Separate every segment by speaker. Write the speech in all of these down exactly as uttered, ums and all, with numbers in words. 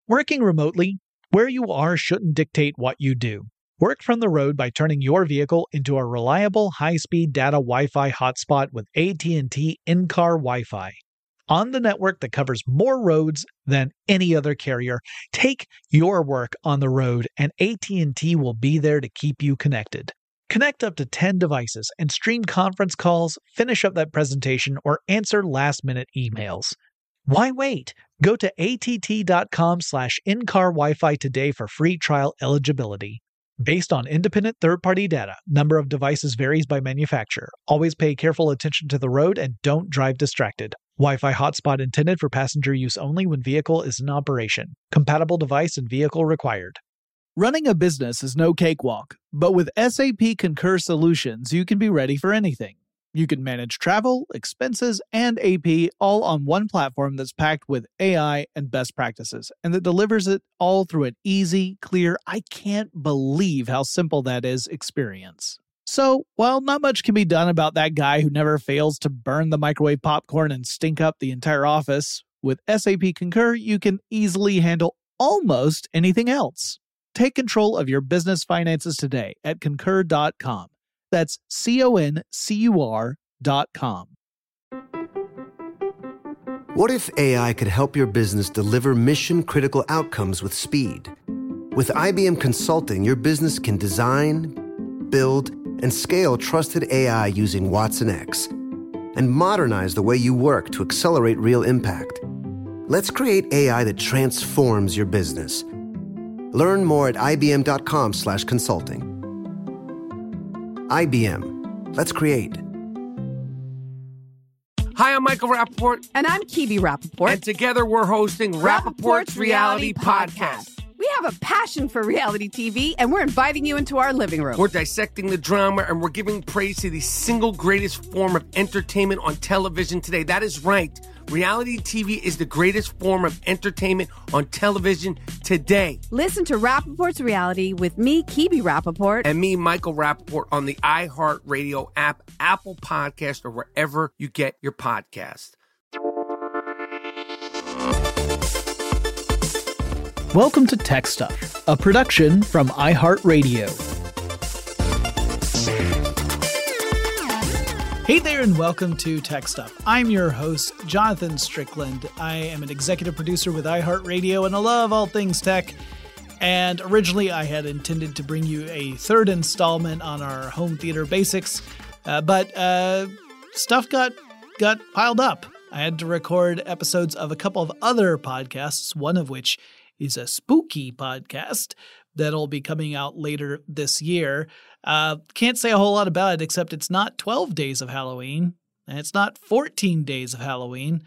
Speaker 1: Working remotely, where you are shouldn't dictate what you do. Work from the road by turning your vehicle into a reliable high-speed data Wi-Fi hotspot with A T and T in-car Wi-Fi. On the network that covers more roads than any other carrier, take your work on the road and A T and T will be there to keep you connected. Connect up to ten devices and stream conference calls, finish up that presentation, or answer last-minute emails. Why wait? Go to att.com slash in-car Wi-Fi today for free trial eligibility. Based on independent third-party data, number of devices varies by manufacturer. Always pay careful attention to the road and don't drive distracted. Wi-Fi hotspot intended for passenger use only when vehicle is in operation. Compatible device and vehicle required.
Speaker 2: Running a business is no cakewalk, but with S A P Concur Solutions, you can be ready for anything. You can manage travel, expenses, and A P all on one platform that's packed with A I and best practices, and that delivers it all through an easy, clear, I can't believe how simple that is experience. So, while not much can be done about that guy who never fails to burn the microwave popcorn and stink up the entire office, with S A P Concur, you can easily handle almost anything else. Take control of your business finances today at concur dot com. That's C O N C U R dot com.
Speaker 3: What if A I could help your business deliver mission-critical outcomes with speed? With I B M Consulting, your business can design, build, and scale trusted A I using Watson X and modernize the way you work to accelerate real impact. Let's create A I that transforms your business. Learn more at ibm.com slash consulting. I B M. Let's create.
Speaker 4: Hi, I'm Michael Rappaport.
Speaker 5: And I'm Kibi Rappaport.
Speaker 4: And together we're hosting Rappaport's Reality Podcast.
Speaker 5: We have a passion for reality T V, and we're inviting you into our living room.
Speaker 4: We're dissecting the drama, and we're giving praise to the single greatest form of entertainment on television today. That is right. Reality T V is the greatest form of entertainment on television today.
Speaker 5: Listen to Rappaport's Reality with me, Kibi Rappaport.
Speaker 4: And me, Michael Rappaport, on the iHeartRadio app, Apple Podcast, or wherever you get your podcast.
Speaker 2: Welcome to Tech Stuff, a production from iHeartRadio. Hey there and welcome to Tech Stuff. I'm your host, Jonathan Strickland. I am an executive producer with iHeartRadio and I love all things tech. And originally I had intended to bring you a third installment on our home theater basics, uh, but uh, stuff got got piled up. I had to record episodes of a couple of other podcasts, one of which is a spooky podcast that'll be coming out later this year. Uh, can't say a whole lot about it, except it's not twelve days of Halloween, and it's not fourteen days of Halloween,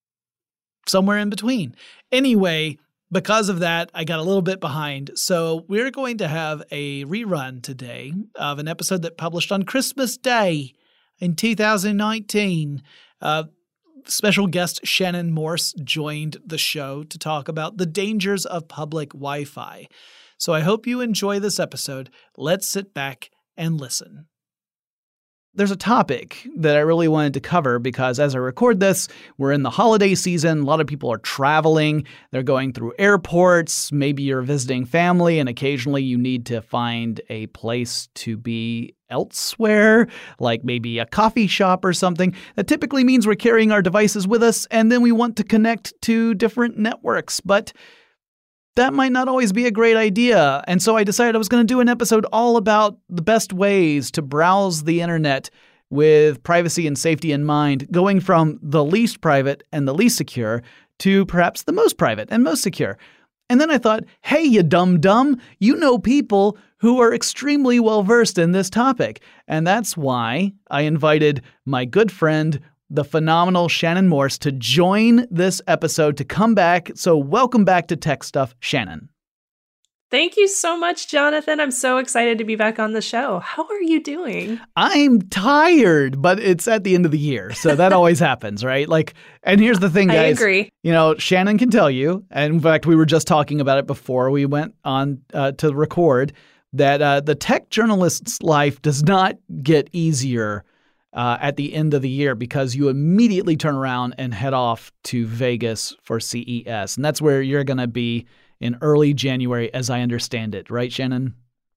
Speaker 2: somewhere in between. Anyway, because of that, I got a little bit behind, so we're going to have a rerun today of an episode that published on Christmas Day in two thousand nineteen. Uh, Special guest Shannon Morse joined the show to talk about the dangers of public Wi-Fi. So I hope you enjoy this episode. Let's sit back and listen. There's a topic that I really wanted to cover because as I record this, we're in the holiday season. A lot of people are traveling. They're going through airports. Maybe you're visiting family and occasionally you need to find a place to be elsewhere, like maybe a coffee shop or something. That typically means we're carrying our devices with us and then we want to connect to different networks. But that might not always be a great idea. And so I decided I was going to do an episode all about the best ways to browse the internet with privacy and safety in mind, going from the least private and the least secure to perhaps the most private and most secure. And then I thought, hey, you dumb-dumb, you know people who are extremely well-versed in this topic. And that's why I invited my good friend, the phenomenal Shannon Morse, to join this episode, to come back. So welcome back to Tech Stuff, Shannon.
Speaker 6: Thank you so much, Jonathan. I'm so excited to be back on the show. How are you doing?
Speaker 2: I'm tired, but it's at the end of the year, so that always happens, right? Like, and here's the thing, guys.
Speaker 6: I agree.
Speaker 2: You know, Shannon can tell you, and in fact, we were just talking about it before we went on uh, to record, that uh, the tech journalist's life does not get easier uh, at the end of the year because you immediately turn around and head off to Vegas for C E S. And that's where you're going to be in early January, as I understand it. Right, Shannon?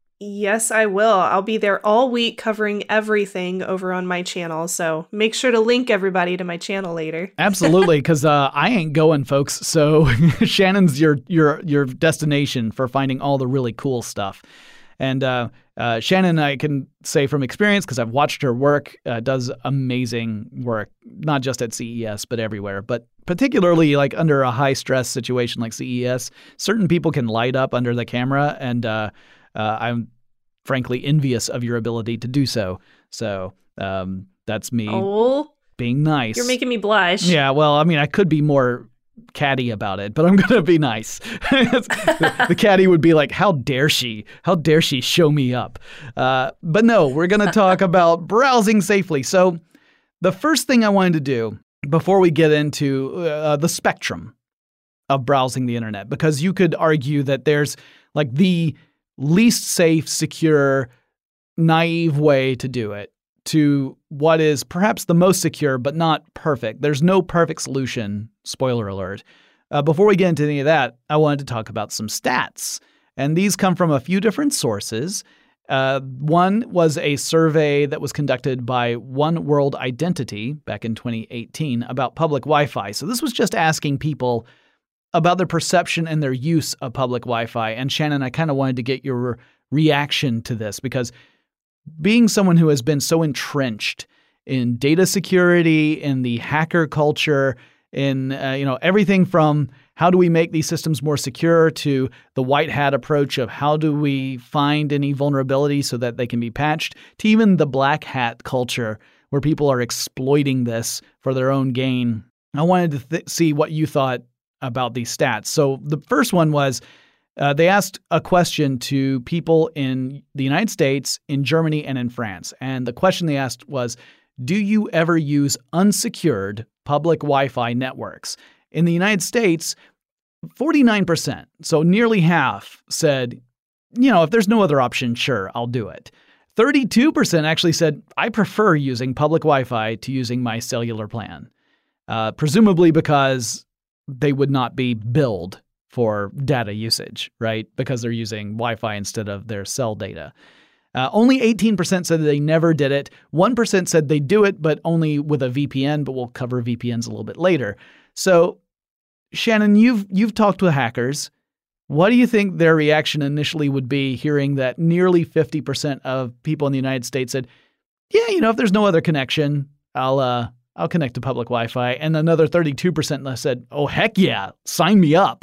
Speaker 6: Yes, I will. I'll be there all week covering everything over on my channel. So make sure to link everybody to my channel later.
Speaker 2: Absolutely, because uh, I ain't going, folks. So Shannon's your your your destination for finding all the really cool stuff. And uh, uh, Shannon, I can say from experience, because I've watched her work, uh, does amazing work, not just at C E S, but everywhere. But particularly like under a high stress situation like C E S, certain people can light up under the camera, and uh, uh, I'm frankly envious of your ability to do so. So um, that's me
Speaker 6: oh,
Speaker 2: being nice.
Speaker 6: You're making me blush.
Speaker 2: Yeah, well, I mean, I could be more catty about it, but I'm going to be nice. the, the catty would be like, how dare she? How dare she show me up? Uh, but no, we're going to talk about browsing safely. So the first thing I wanted to do before we get into uh, the spectrum of browsing the internet, because you could argue that there's like the least safe, secure, naive way to do it to what is perhaps the most secure, but not perfect. There's no perfect solution, spoiler alert. Uh, before we get into any of that, I wanted to talk about some stats. And these come from a few different sources. Uh, one was a survey that was conducted by One World Identity back in twenty eighteen about public Wi-Fi. So this was just asking people about their perception and their use of public Wi-Fi. And Shannon, I kind of wanted to get your reaction to this because being someone who has been so entrenched in data security, in the hacker culture, in uh, you know everything from how do we make these systems more secure to the white hat approach of how do we find any vulnerability so that they can be patched, to even the black hat culture where people are exploiting this for their own gain. I wanted to th- see what you thought about these stats. So the first one was uh, they asked a question to people in the United States, in Germany, and in France. And the question they asked was, do you ever use unsecured public Wi-Fi networks? In the United States, forty-nine percent, so nearly half, said, you know, if there's no other option, sure, I'll do it. thirty-two percent actually said, I prefer using public Wi-Fi to using my cellular plan, uh, presumably because they would not be billed for data usage, right? Because they're using Wi-Fi instead of their cell data. Uh, only eighteen percent said that they never did it. one percent said they do it, but only with a V P N, but we'll cover V P Ns a little bit later. So, Shannon, you've you've talked with hackers. What do you think their reaction initially would be hearing that nearly fifty percent of people in the United States said, yeah, you know, if there's no other connection, I'll uh, I'll connect to public Wi-Fi. And another thirty-two percent said, oh, heck yeah, sign me up.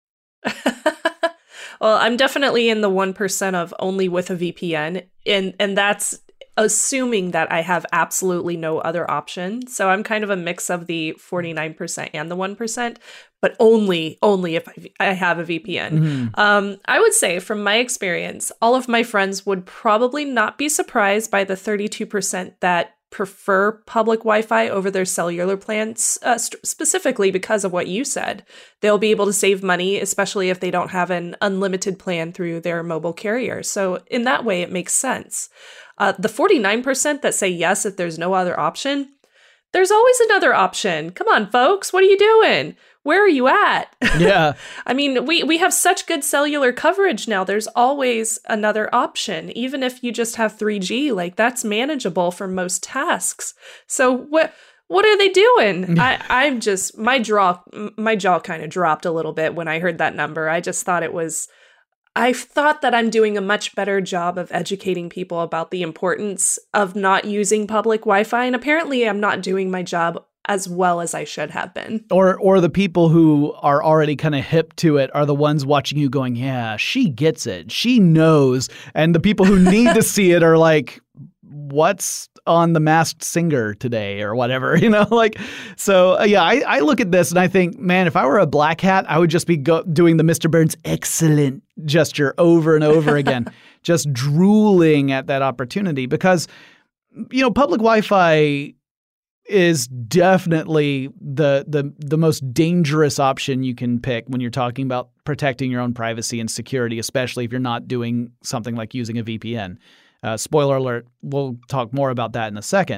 Speaker 6: Well, I'm definitely in the one percent of only with a V P N, and and that's assuming that I have absolutely no other option. So I'm kind of a mix of the forty-nine percent and the one percent, but only only if I, I have a V P N. Mm-hmm. Um, I would say from my experience, all of my friends would probably not be surprised by the thirty-two percent that prefer public Wi-Fi over their cellular plans, uh, st- specifically because of what you said. They'll be able to save money, especially if they don't have an unlimited plan through their mobile carrier. So in that way, it makes sense. Uh, the forty-nine percent that say yes if there's no other option, there's always another option. Come on, folks, what are you doing? Where are you at?
Speaker 2: Yeah.
Speaker 6: I mean, we, we have such good cellular coverage now. There's always another option. Even if you just have three G, like that's manageable for most tasks. So what what are they doing? I, I'm just, my jaw, my jaw kind of dropped a little bit when I heard that number. I just thought it was, I thought that I'm doing a much better job of educating people about the importance of not using public Wi-Fi. And apparently I'm not doing my job as well as I should have been.
Speaker 2: Or or the people who are already kind of hip to it are the ones watching you going, yeah, she gets it. She knows. And the people who need to see it are like, what's on The Masked Singer today or whatever, you know, like, so uh, yeah, I, I look at this and I think, man, if I were a black hat, I would just be go- doing the Mister Burns excellent gesture over and over again, just drooling at that opportunity because, you know, public Wi-Fi is definitely the the the most dangerous option you can pick when you're talking about protecting your own privacy and security, especially if you're not doing something like using a V P N. Uh, spoiler alert, we'll talk more about that in a second.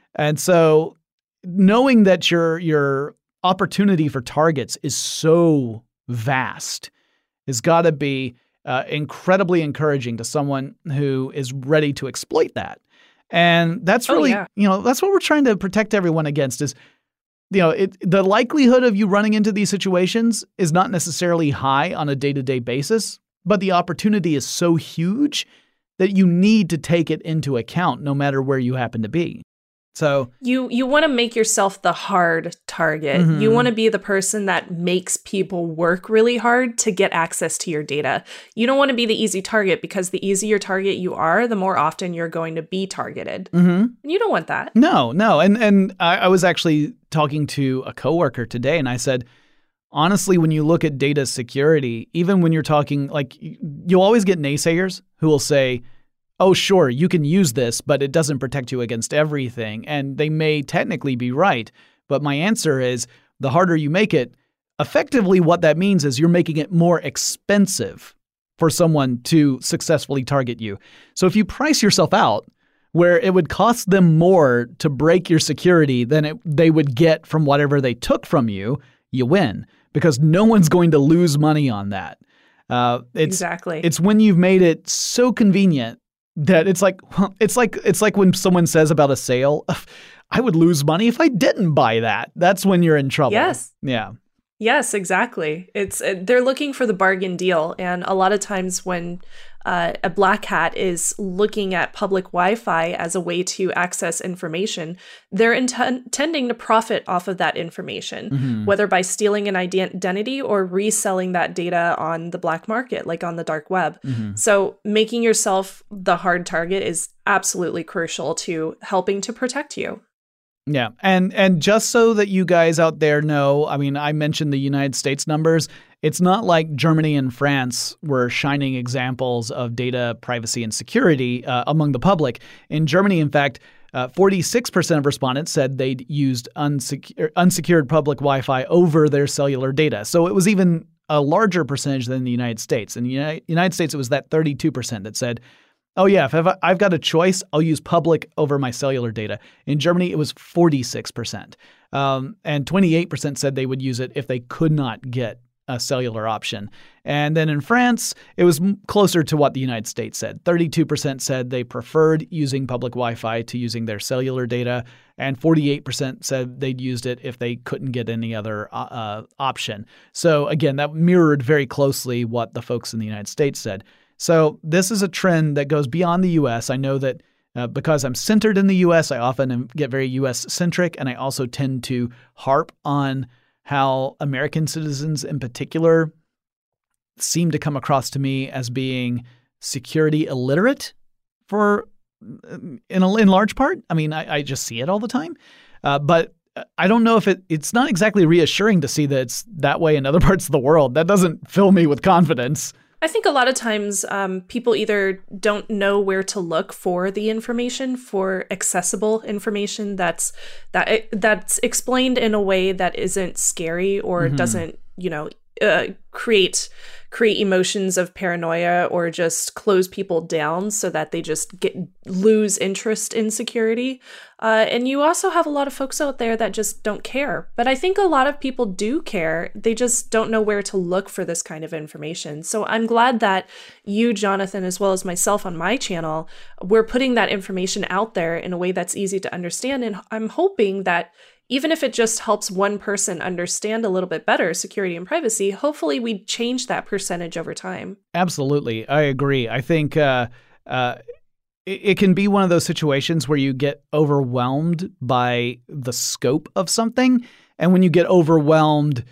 Speaker 2: And so knowing that your your opportunity for targets is so vast has got to be uh, incredibly encouraging to someone who is ready to exploit that. And that's really,
Speaker 6: oh, yeah.
Speaker 2: you know, that's what we're trying to protect everyone against is, you know, it, the likelihood of you running into these situations is not necessarily high on a day-to-day basis, but the opportunity is so huge that you need to take it into account no matter where you happen to be. So
Speaker 6: you you want to make yourself the hard target.
Speaker 2: Mm-hmm.
Speaker 6: You want to be the person that makes people work really hard to get access to your data. You don't want to be the easy target because the easier target you are, the more often you're going to be targeted.
Speaker 2: Mm-hmm.
Speaker 6: And you don't want that.
Speaker 2: No, no. And and I, I was actually talking to a coworker today, and I said, honestly, when you look at data security, even when you're talking, like, you'll always get naysayers who will say, oh, sure, you can use this, but it doesn't protect you against everything. And they may technically be right. But my answer is the harder you make it, effectively what that means is you're making it more expensive for someone to successfully target you. So if you price yourself out where it would cost them more to break your security than it, they would get from whatever they took from you, you win because no one's going to lose money on that. Uh, it's,
Speaker 6: exactly.
Speaker 2: It's when you've made it so convenient that it's like it's like it's like when someone says about a sale, I would lose money if I didn't buy that. That's when you're in trouble.
Speaker 6: Yes.
Speaker 2: Yeah.
Speaker 6: Yes, exactly. It's uh, they're looking for the bargain deal, and a lot of times when uh, a black hat is looking at public Wi-Fi as a way to access information, they're int- intending to profit off of that information, mm-hmm. whether by stealing an identity or reselling that data on the black market, like on the dark web. Mm-hmm. So making yourself the hard target is absolutely crucial to helping to protect you.
Speaker 2: Yeah. And and just so that you guys out there know, I mean, I mentioned the United States numbers. It's not like Germany and France were shining examples of data privacy and security uh, among the public. In Germany, in fact, uh, forty-six percent of respondents said they'd used unsecu- unsecured public Wi-Fi over their cellular data. So it was even a larger percentage than the United States. In the United States, it was that thirty-two percent that said, oh, yeah, if I've, I've got a choice, I'll use public over my cellular data. In Germany, it was forty-six percent. Um, and twenty-eight percent said they would use it if they could not get a cellular option. And then in France, it was m- closer to what the United States said. thirty-two percent said they preferred using public Wi-Fi to using their cellular data. And forty-eight percent said they'd used it if they couldn't get any other uh, option. So again, that mirrored very closely what the folks in the United States said. So this is a trend that goes beyond the U S. I know that uh, because I'm centered in the U S, I often get very U S-centric, and I also tend to harp on how American citizens in particular seem to come across to me as being security illiterate for in, a, in large part. I mean, I, I just see it all the time. Uh, but I don't know if it it's not exactly reassuring to see that it's that way in other parts of the world. That doesn't fill me with confidence.
Speaker 6: I think a lot of times um, people either don't know where to look for the information, for accessible information that's that that's explained in a way that isn't scary or mm-hmm. doesn't, you know, uh, create create emotions of paranoia or just close people down so that they just get lose interest in security. Uh, and you also have a lot of folks out there that just don't care. But I think a lot of people do care. They just don't know where to look for this kind of information. So I'm glad that you, Jonathan, as well as myself on my channel, we're putting that information out there in a way that's easy to understand. And I'm hoping that even if it just helps one person understand a little bit better security and privacy, hopefully we change that percentage over time.
Speaker 2: Absolutely. I agree. I think uh, uh, it, it can be one of those situations where you get overwhelmed by the scope of something. And when you get overwhelmed,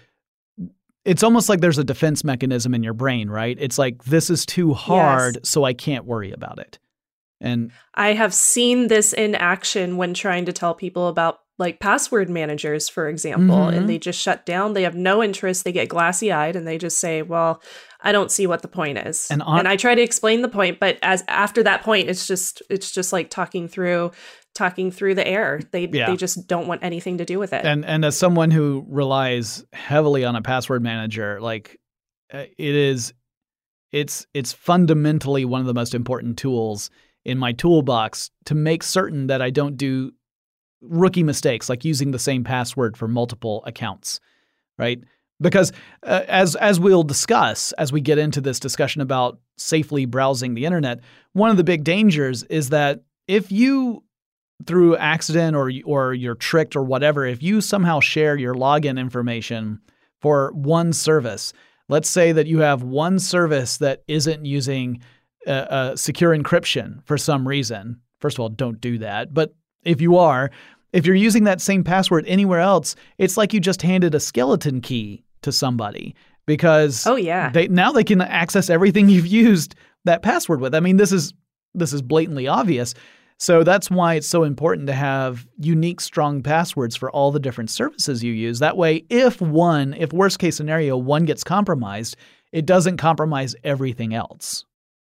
Speaker 2: it's almost like there's a defense mechanism in your brain, right? It's like, this is too hard, yes. so I can't worry about it. And
Speaker 6: I have seen this in action when trying to tell people about like password managers, for example, mm-hmm. and they just shut down. They have no interest. They get glassy eyed and they just say, well, I don't see what the point is. And, on- and I try to explain the point, but as after that point, it's just it's just like talking through talking through the air. They yeah. they just don't want anything to do with it.
Speaker 2: And and as someone who relies heavily on a password manager, like it is it's it's fundamentally one of the most important tools in my toolbox to make certain that I don't do rookie mistakes, like using the same password for multiple accounts, right? Because uh, as as we'll discuss as we get into this discussion about safely browsing the internet, one of the big dangers is that if you, through accident or or you're tricked or whatever, if you somehow share your login information for one service, let's say that you have one service that isn't using uh, uh, secure encryption for some reason. First of all, don't do that. But if you are, if you're using that same password anywhere else, it's like you just handed a skeleton key to somebody because
Speaker 6: oh yeah,
Speaker 2: they now they can access everything you've used that password with. I mean, this is this is blatantly obvious. So that's why it's so important to have unique, strong passwords for all the different services you use. That way, if one, if worst case scenario, one gets compromised, it doesn't compromise everything else.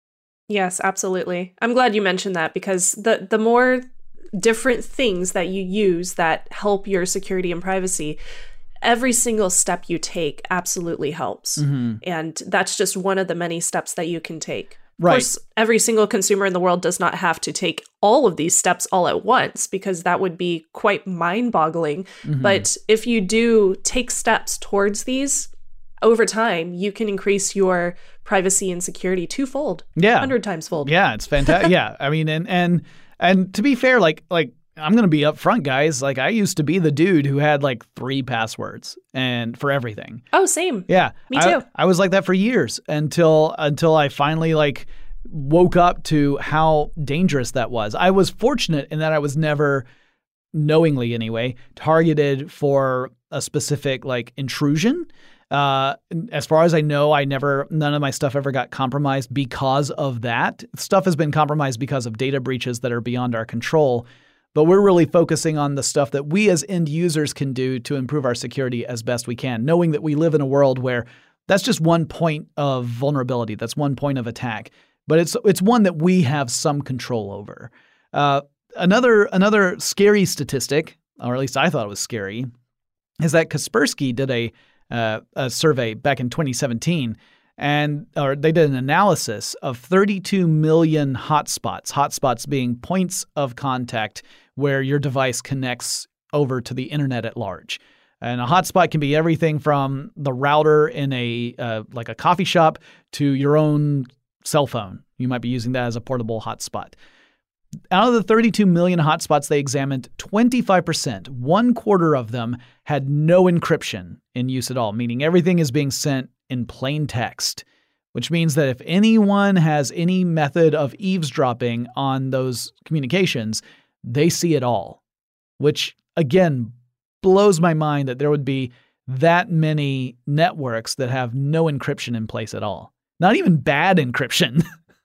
Speaker 6: Yes, absolutely. I'm glad you mentioned that because the the more different things that you use that help your security and privacy, every single step you take absolutely helps. Mm-hmm. And that's just one of the many steps that you can take.
Speaker 2: Right.
Speaker 6: Of course, every single consumer in the world does not have to take all of these steps all at once because that would be quite mind-boggling. Mm-hmm. But if you do take steps towards these, over time, you can increase your privacy and security twofold.
Speaker 2: Yeah.
Speaker 6: one hundred times fold.
Speaker 2: Yeah, it's fantastic. Yeah. I mean, and and and to be fair, like like I'm going to be upfront, guys. Like I used to be the dude who had like three passwords and for everything.
Speaker 6: Oh, same.
Speaker 2: Yeah.
Speaker 6: Me too.
Speaker 2: I, I was like that for years until until I finally like woke up to how dangerous that was. I was fortunate in that I was never, knowingly anyway, targeted for a specific like intrusion. Uh, as far as I know, I never, none of my stuff ever got compromised because of that. Stuff has been compromised because of data breaches that are beyond our control. But we're really focusing on the stuff that we as end users can do to improve our security as best we can, knowing that we live in a world where that's just one point of vulnerability. That's one point of attack. But it's it's one that we have some control over. Uh, another another scary statistic, or at least I thought it was scary, is that Kaspersky did a uh, a survey back in twenty seventeen, and or they did an analysis of thirty-two million hotspots. Hotspots being points of contact where your device connects over to the internet at large. And a hotspot can be everything from the router in a uh, like a coffee shop to your own cell phone. You might be using that as a portable hotspot. Out of the thirty-two million hotspots they examined, twenty-five percent, one quarter of them had no encryption in use at all, meaning everything is being sent in plain text, which means that if anyone has any method of eavesdropping on those communications, they see it all, which again blows my mind that there would be that many networks that have no encryption in place at all. Not even bad encryption.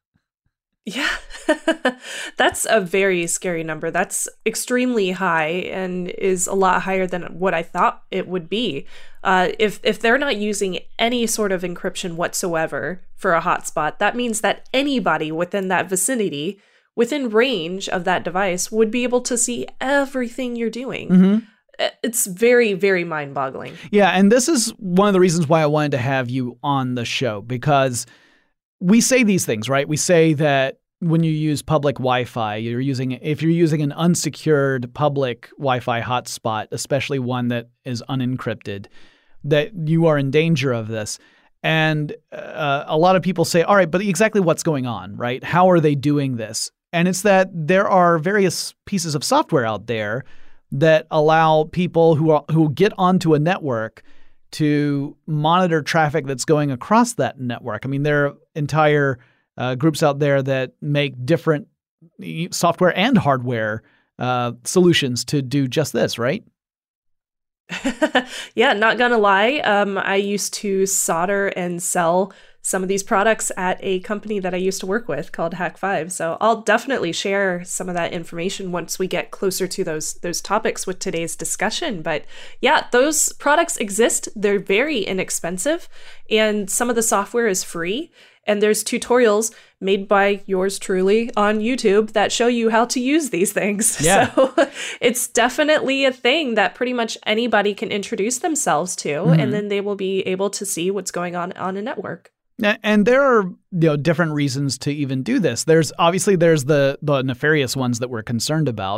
Speaker 6: Yeah, that's a very scary number. That's extremely high and is a lot higher than what I thought it would be. Uh, if if they're not using any sort of encryption whatsoever for a hotspot, that means that anybody within that vicinity, within range of that device, would be able to see everything you're doing. Mm-hmm. It's very, very mind-boggling.
Speaker 2: Yeah, and this is one of the reasons why I wanted to have you on the show, because we say these things, right? We say that when you use public Wi-Fi, you're using if you're using an unsecured public Wi-Fi hotspot, especially one that is unencrypted, that you are in danger of this. And uh, a lot of people say, all right, but exactly what's going on, right? How are they doing this? And it's that there are various pieces of software out there that allow people who are, who get onto a network to monitor traffic that's going across that network. I mean, there are entire uh, groups out there that make different software and hardware uh, solutions to do just this, right?
Speaker 6: Yeah, not gonna lie. Um, I used to solder and sell some of these products at a company that I used to work with called Hack five. So I'll definitely share some of that information once we get closer to those those topics with today's discussion. But yeah, those products exist. They're very inexpensive, and some of the software is free. And there's tutorials made by yours truly on YouTube that show you how to use these things. Yeah. So it's definitely a thing that pretty much anybody can introduce themselves to, mm-hmm. and then they will be able to see what's going on on a network.
Speaker 2: And there are, you know, different reasons to even do this. There's obviously there's the the nefarious ones that we're concerned about,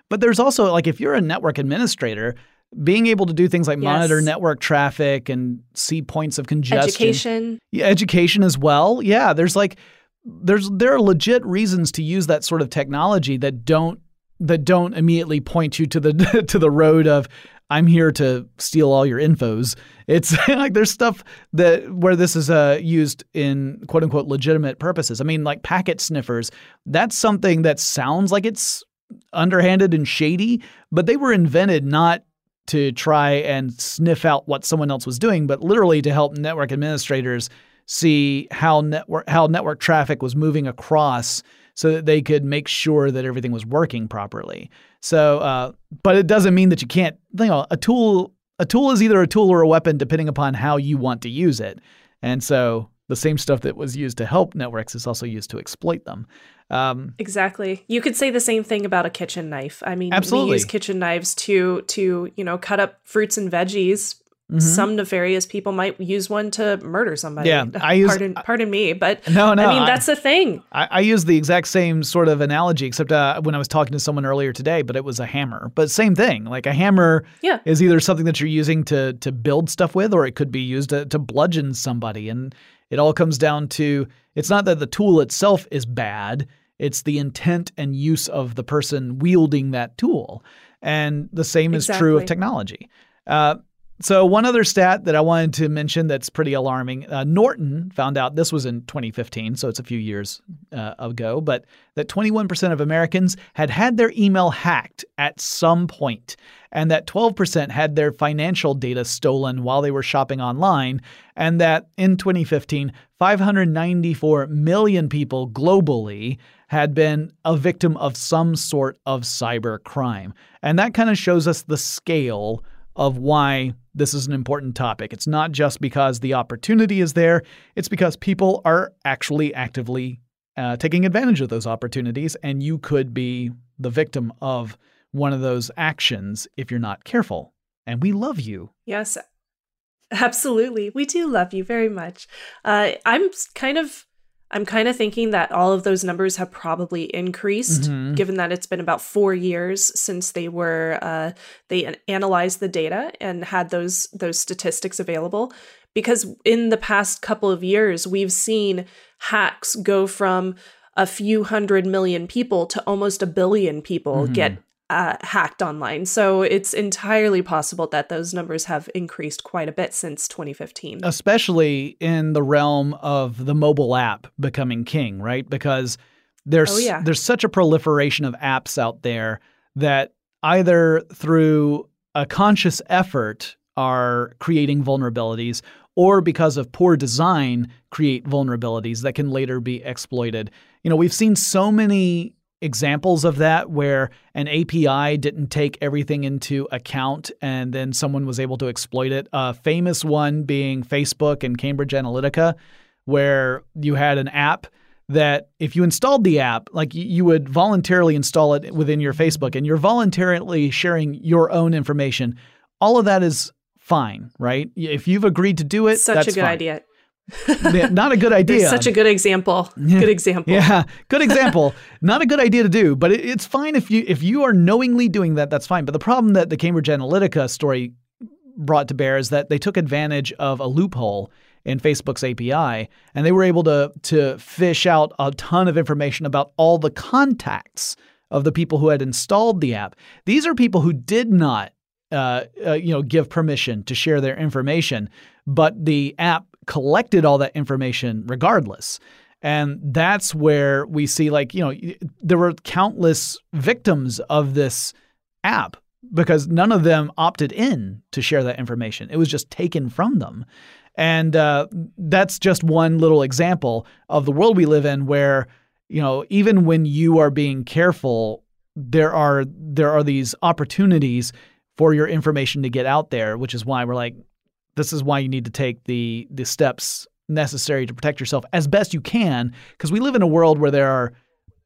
Speaker 2: But there's also, like, if you're a network administrator, being able to do things like yes. monitor network traffic and see points of congestion.
Speaker 6: Education.
Speaker 2: Yeah, education as well. Yeah, there's like there's there are legit reasons to use that sort of technology that don't that don't immediately point you to the to the road of I'm here to steal all your infos. It's like there's stuff that where this is uh, used in quote unquote legitimate purposes. I mean, like packet sniffers. That's something that sounds like it's underhanded and shady, but they were invented not to try and sniff out what someone else was doing, but literally to help network administrators see how network how network traffic was moving across so that they could make sure that everything was working properly. So, uh, but it doesn't mean that you can't, you know, a tool, a tool is either a tool or a weapon depending upon how you want to use it. And so the same stuff that was used to help networks is also used to exploit them. Um,
Speaker 6: exactly. You could say the same thing about a kitchen knife. I mean,
Speaker 2: absolutely.
Speaker 6: we use kitchen knives to, to, you know, cut up fruits and veggies. Mm-hmm. Some nefarious people might use one to murder somebody.
Speaker 2: Yeah, I use,
Speaker 6: pardon, pardon me, but
Speaker 2: no, no,
Speaker 6: I mean,
Speaker 2: I,
Speaker 6: that's the thing.
Speaker 2: I, I use the exact same sort of analogy, except uh, when I was talking to someone earlier today, but it was a hammer. But same thing, like a hammer
Speaker 6: yeah.
Speaker 2: is either something that you're using to to build stuff with, or it could be used to, to bludgeon somebody. And it all comes down to, it's not that the tool itself is bad, it's the intent and use of the person wielding that tool. And the same is
Speaker 6: exactly.
Speaker 2: true of technology. Uh, So one other stat that I wanted to mention that's pretty alarming. Uh, Norton found out, this was in twenty fifteen, so it's a few years uh, ago, but that twenty-one percent of Americans had had their email hacked at some point, and that twelve percent had their financial data stolen while they were shopping online, and that in twenty fifteen, five hundred ninety-four million people globally had been a victim of some sort of cyber crime. And that kind of shows us the scale of why this is an important topic. It's not just because the opportunity is there. It's because people are actually actively uh, taking advantage of those opportunities, and you could be the victim of one of those actions if you're not careful. And we love you.
Speaker 6: Yes, absolutely. We do love you very much. Uh, I'm kind of I'm kind of thinking that all of those numbers have probably increased, mm-hmm. given that it's been about four years since they were uh, they analyzed the data and had those those statistics available. Because in the past couple of years, we've seen hacks go from a few hundred million people to almost a billion people mm-hmm. get uh, hacked online. So it's entirely possible that those numbers have increased quite a bit since twenty fifteen.
Speaker 2: Especially in the realm of the mobile app becoming king, right? Because there's
Speaker 6: oh, yeah.
Speaker 2: there's such a proliferation of apps out there that either through a conscious effort are creating vulnerabilities, or because of poor design create vulnerabilities that can later be exploited. You know, we've seen so many examples of that where an A P I didn't take everything into account and then someone was able to exploit it. A famous one being Facebook and Cambridge Analytica, where you had an app that if you installed the app, like you would voluntarily install it within your Facebook and you're voluntarily sharing your own information. All of that is fine, right? If you've agreed to do it,
Speaker 6: such
Speaker 2: that's
Speaker 6: a good
Speaker 2: fine.
Speaker 6: idea.
Speaker 2: Not a good idea.
Speaker 6: There's such a good example. Good example.
Speaker 2: Yeah, good example. Not a good idea to do, but it, it's fine if you if you are knowingly doing that, that's fine. But the problem that the Cambridge Analytica story brought to bear is that they took advantage of a loophole in Facebook's A P I, and they were able to to fish out a ton of information about all the contacts of the people who had installed the app. These are people who did not uh, uh, you know, give permission to share their information, but the app collected all that information regardless. And that's where we see, like, you know, there were countless victims of this app because none of them opted in to share that information. It was just taken from them. And uh, that's just one little example of the world we live in where, you know, even when you are being careful, there are there are these opportunities for your information to get out there, which is why we're like, this is why you need to take the the steps necessary to protect yourself as best you can, because we live in a world where there are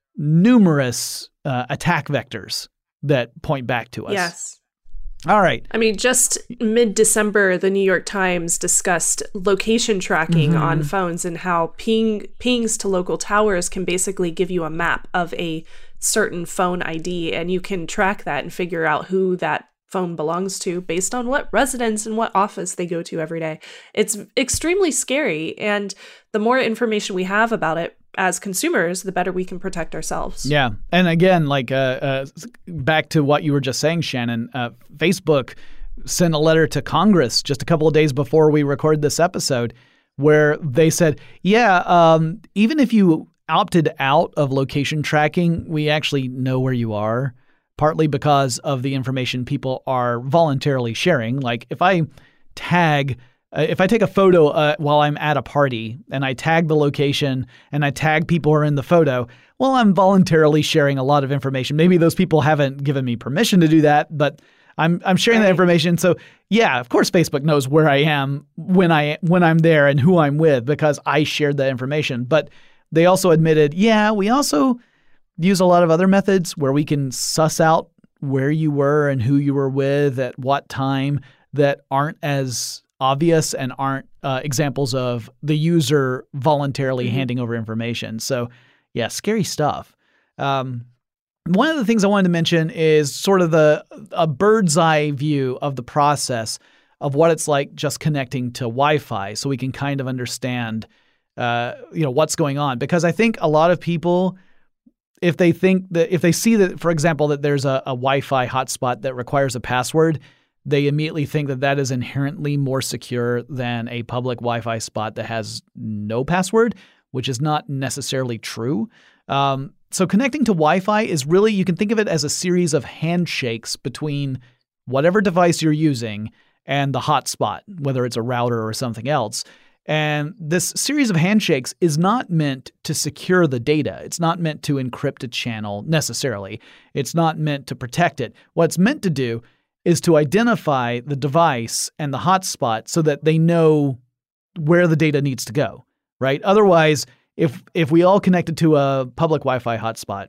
Speaker 2: numerous uh, attack vectors that point back to us.
Speaker 6: Yes.
Speaker 2: All right.
Speaker 6: I mean, just mid-December, the New York Times discussed location tracking
Speaker 2: mm-hmm.
Speaker 6: on phones and how ping pings to local towers can basically give you a map of a certain phone I D, and you can track that and figure out who that phone belongs to based on what residence and what office they go to every day. It's extremely scary. And the more information we have about it as consumers, the better we can protect ourselves.
Speaker 2: Yeah. And again, like uh, uh, back to what you were just saying, Shannon, uh, Facebook sent a letter to Congress just a couple of days before we recorded this episode where they said, yeah, um, even if you opted out of location tracking, we actually know where you are, partly because of the information people are voluntarily sharing. Like if I tag, uh, if I take a photo uh, while I'm at a party and I tag the location and I tag people who are in the photo, well, I'm voluntarily sharing a lot of information. Maybe those people haven't given me permission to do that, but I'm I'm sharing
Speaker 6: right.
Speaker 2: that information. So yeah, of course Facebook knows where I am when I when I'm there and who I'm with because I shared that information. But they also admitted, yeah, we also use a lot of other methods where we can suss out where you were and who you were with at what time that aren't as obvious and aren't uh, examples of the user voluntarily mm-hmm. handing over information. So yeah, scary stuff. Um, One of the things I wanted to mention is sort of the a bird's eye view of the process of what it's like just connecting to Wi-Fi, so we can kind of understand, uh, you know, what's going on. Because I think a lot of people, if they think that if they see that, for example, that there's a, a Wi-Fi hotspot that requires a password, they immediately think that that is inherently more secure than a public Wi-Fi spot that has no password, which is not necessarily true. Um, So connecting to Wi-Fi is really, you can think of it as a series of handshakes between whatever device you're using and the hotspot, whether it's a router or something else. And this series of handshakes is not meant to secure the data. It's not meant to encrypt a channel necessarily. It's not meant to protect it. What it's meant to do is to identify the device and the hotspot so that they know where the data needs to go, right? Otherwise, If if we all connected to a public Wi-Fi hotspot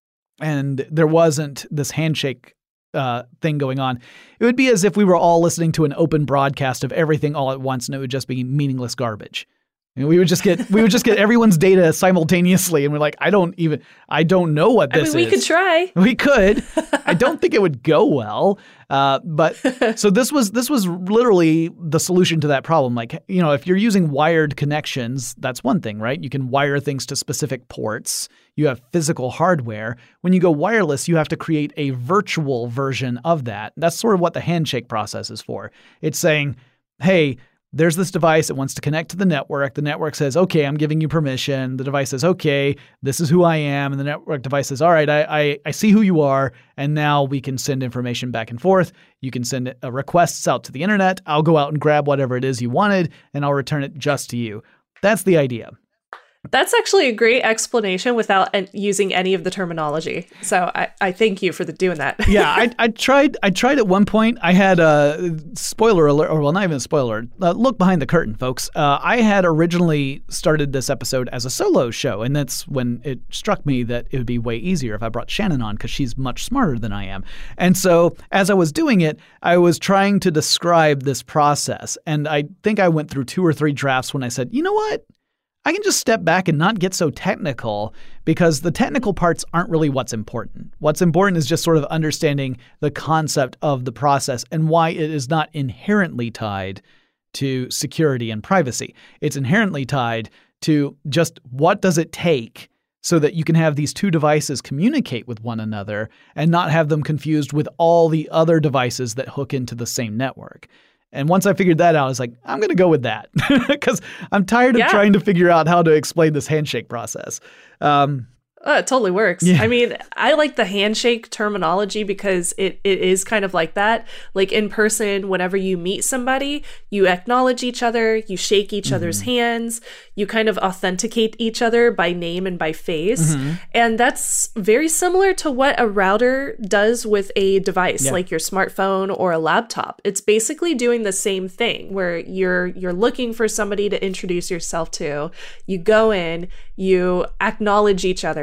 Speaker 2: and there wasn't this handshake uh, thing going on, it would be as if we were all listening to an open broadcast of everything all at once, and it would just be meaningless garbage. And we would just get we would just get everyone's data simultaneously, and we're like, I don't even I don't know what this is.
Speaker 6: I mean, we
Speaker 2: is.
Speaker 6: could try.
Speaker 2: We could. I don't think it would go well. Uh, but so this was this was literally the solution to that problem. Like, you know, if you're using wired connections, that's one thing, right? You can wire things to specific ports. You have physical hardware. When you go wireless, you have to create a virtual version of that. That's sort of what the handshake process is for. It's saying, hey, there's this device that wants to connect to the network. The network says, okay, I'm giving you permission. The device says, okay, this is who I am. And the network device says, all right, I, I, I see who you are. And now we can send information back and forth. You can send uh, requests out to the internet. I'll go out and grab whatever it is you wanted, and I'll return it just to you. That's the idea.
Speaker 6: That's actually a great explanation without en- using any of the terminology. So I, I thank you for the, doing that.
Speaker 2: yeah, I, I tried. I tried at one point. I had a spoiler alert, or well, not even a spoiler. Uh, look behind the curtain, folks. Uh, I had originally started this episode as a solo show, and that's when it struck me that it would be way easier if I brought Shannon on because she's much smarter than I am. And so as I was doing it, I was trying to describe this process, and I think I went through two or three drafts when I said, you know what? I can just step back and not get so technical because the technical parts aren't really what's important. What's important is just sort of understanding the concept of the process and why it is not inherently tied to security and privacy. It's inherently tied to just what does it take so that you can have these two devices communicate with one another and not have them confused with all the other devices that hook into the same network. And once I figured that out, I was like, I'm going to go with that because I'm tired of
Speaker 6: yeah.
Speaker 2: trying to figure out how to explain this handshake process. Um,
Speaker 6: Oh, it totally works.
Speaker 2: Yeah.
Speaker 6: I mean, I like the handshake terminology because it, it is kind of like that. Like in person, whenever you meet somebody, you acknowledge each other, you shake each mm-hmm. other's hands, you kind of authenticate each other by name and by face. Mm-hmm. And that's very similar to what a router does with a device yeah. like your smartphone or a laptop. It's basically doing the same thing where you're you're looking for somebody to introduce yourself to. You go in, you acknowledge each other.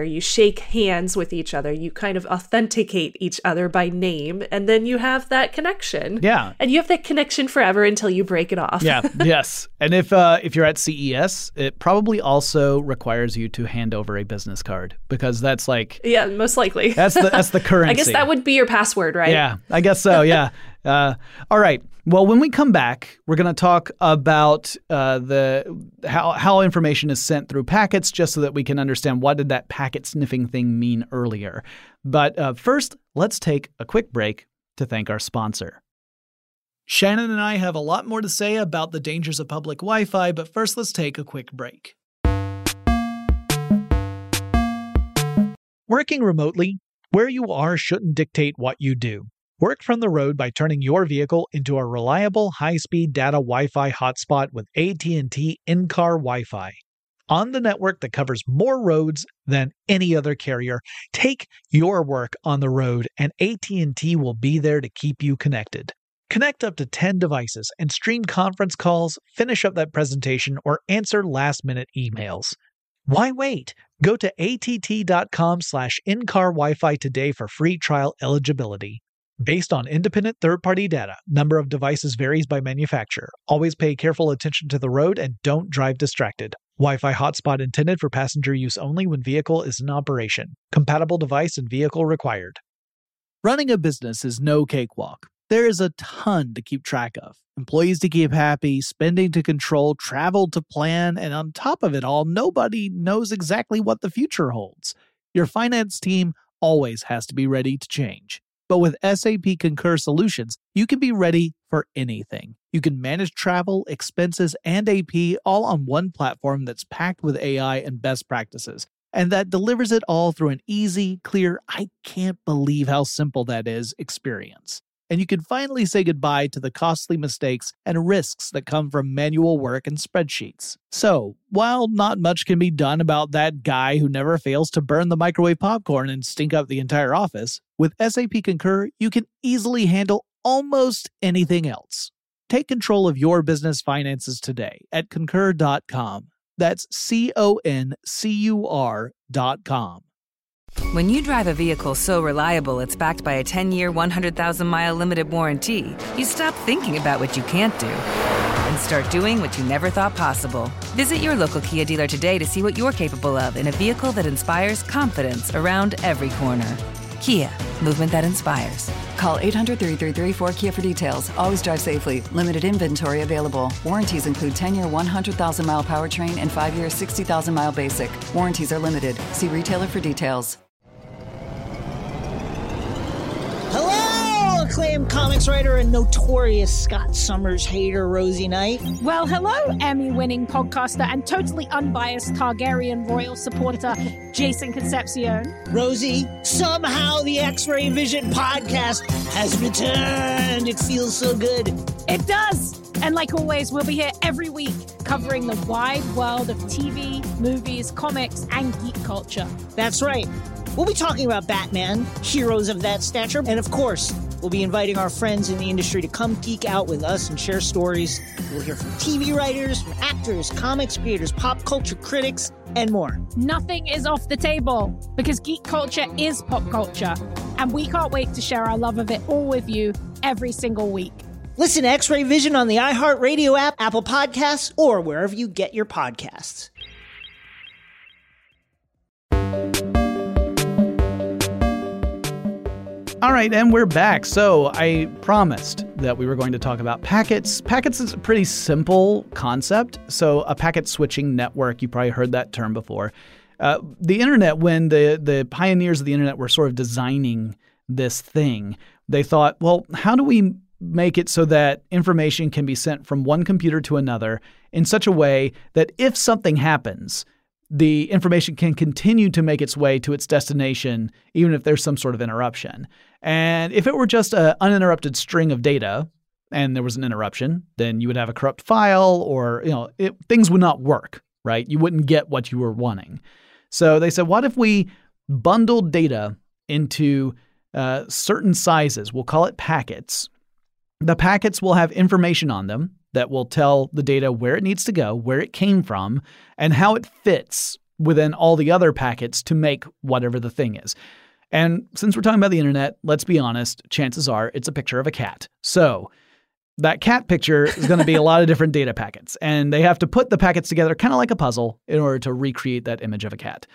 Speaker 6: you shake hands with each other, you kind of authenticate each other by name, and then you have that connection.
Speaker 2: Yeah.
Speaker 6: And you have that connection forever until you break it off.
Speaker 2: Yeah, yes. And if uh, if you're at C E S, it probably also requires you to hand over a business card, because that's like...
Speaker 6: Yeah, most likely.
Speaker 2: That's the, that's the currency.
Speaker 6: I guess that would be your password, right?
Speaker 2: Yeah, I guess so, yeah. Uh, all right. Well, when we come back, we're going to talk about uh, the how how information is sent through packets, just so that we can understand what did that packet sniffing thing mean earlier. But uh, first, let's take a quick break to thank our sponsor. Shannon and I have a lot more to say about the dangers of public Wi-Fi, but first let's take a quick break.
Speaker 1: Working remotely, where you are shouldn't dictate what you do. Work from the road by turning your vehicle into a reliable high-speed data Wi-Fi hotspot with A T and T in-car Wi-Fi. On the network that covers more roads than any other carrier, take your work on the road and A T and T will be there to keep you connected. Connect up to ten devices and stream conference calls, finish up that presentation, or answer last-minute emails. Why wait? Go to att.com slash in-car Wi-Fi today for free trial eligibility. Based on independent third-party data, number of devices varies by manufacturer. Always pay careful attention to the road and don't drive distracted. Wi-Fi hotspot intended for passenger use only when vehicle is in operation. Compatible device and vehicle required.
Speaker 2: Running a business is no cakewalk. There is a ton to keep track of. Employees to keep happy, spending to control, travel to plan, and on top of it all, nobody knows exactly what the future holds. Your finance team always has to be ready to change. But with S A P Concur Solutions, you can be ready for anything. You can manage travel, expenses, and A P all on one platform that's packed with A I and best practices, and that delivers it all through an easy, clear, I can't believe how simple that is experience. And you can finally say goodbye to the costly mistakes and risks that come from manual work and spreadsheets. So, while not much can be done about that guy who never fails to burn the microwave popcorn and stink up the entire office, with S A P Concur, you can easily handle almost anything else. Take control of your business finances today at concur dot com. That's C O N C U R dot com.
Speaker 7: When you drive a vehicle so reliable it's backed by a ten-year, one hundred thousand mile limited warranty, you stop thinking about what you can't do and start doing what you never thought possible. Visit your local Kia dealer today to see what you're capable of in a vehicle that inspires confidence around every corner. Kia, movement that inspires.
Speaker 8: Call eight hundred, three three three, four K I A for details. Always drive safely. Limited inventory available. Warranties include ten-year, one hundred thousand mile powertrain and five-year, sixty thousand mile basic. Warranties are limited. See retailer for details.
Speaker 9: Hello, acclaimed comics writer and notorious Scott Summers hater, Rosie Knight.
Speaker 10: Well, hello, Emmy-winning podcaster and totally unbiased Targaryen royal supporter, Jason Concepcion.
Speaker 9: Rosie, somehow the X-Ray Vision podcast has returned. It feels so good.
Speaker 10: It does. And like always, we'll be here every week covering the wide world of T V, movies, comics, and geek culture.
Speaker 9: That's right. We'll be talking about Batman, heroes of that stature, and of course, we'll be inviting our friends in the industry to come geek out with us and share stories. We'll hear from T V writers, from actors, comics creators, pop culture critics, and more.
Speaker 10: Nothing is off the table, because geek culture is pop culture, and we can't wait to share our love of it all with you every single week.
Speaker 9: Listen to X-Ray Vision on the iHeartRadio app, Apple Podcasts, or wherever you get your podcasts.
Speaker 2: All right, and we're back. So I promised that we were going to talk about packets. Packets is a pretty simple concept. So a packet switching network, you probably heard that term before. Uh, the internet, when the, the pioneers of the internet were sort of designing this thing, they thought, well, how do we make it so that information can be sent from one computer to another in such a way that if something happens, the information can continue to make its way to its destination, even if there's some sort of interruption. And if it were just an uninterrupted string of data and there was an interruption, then you would have a corrupt file or, you know, it, things would not work, right? You wouldn't get what you were wanting. So they said, what if we bundled data into uh, certain sizes? We'll call it packets. The packets will have information on them that will tell the data where it needs to go, where it came from, and how it fits within all the other packets to make whatever the thing is. And since we're talking about the internet, let's be honest, chances are it's a picture of a cat. So that cat picture is going to be a lot of different data packets, and they have to put the packets together kind of like a puzzle in order to recreate that image of a cat.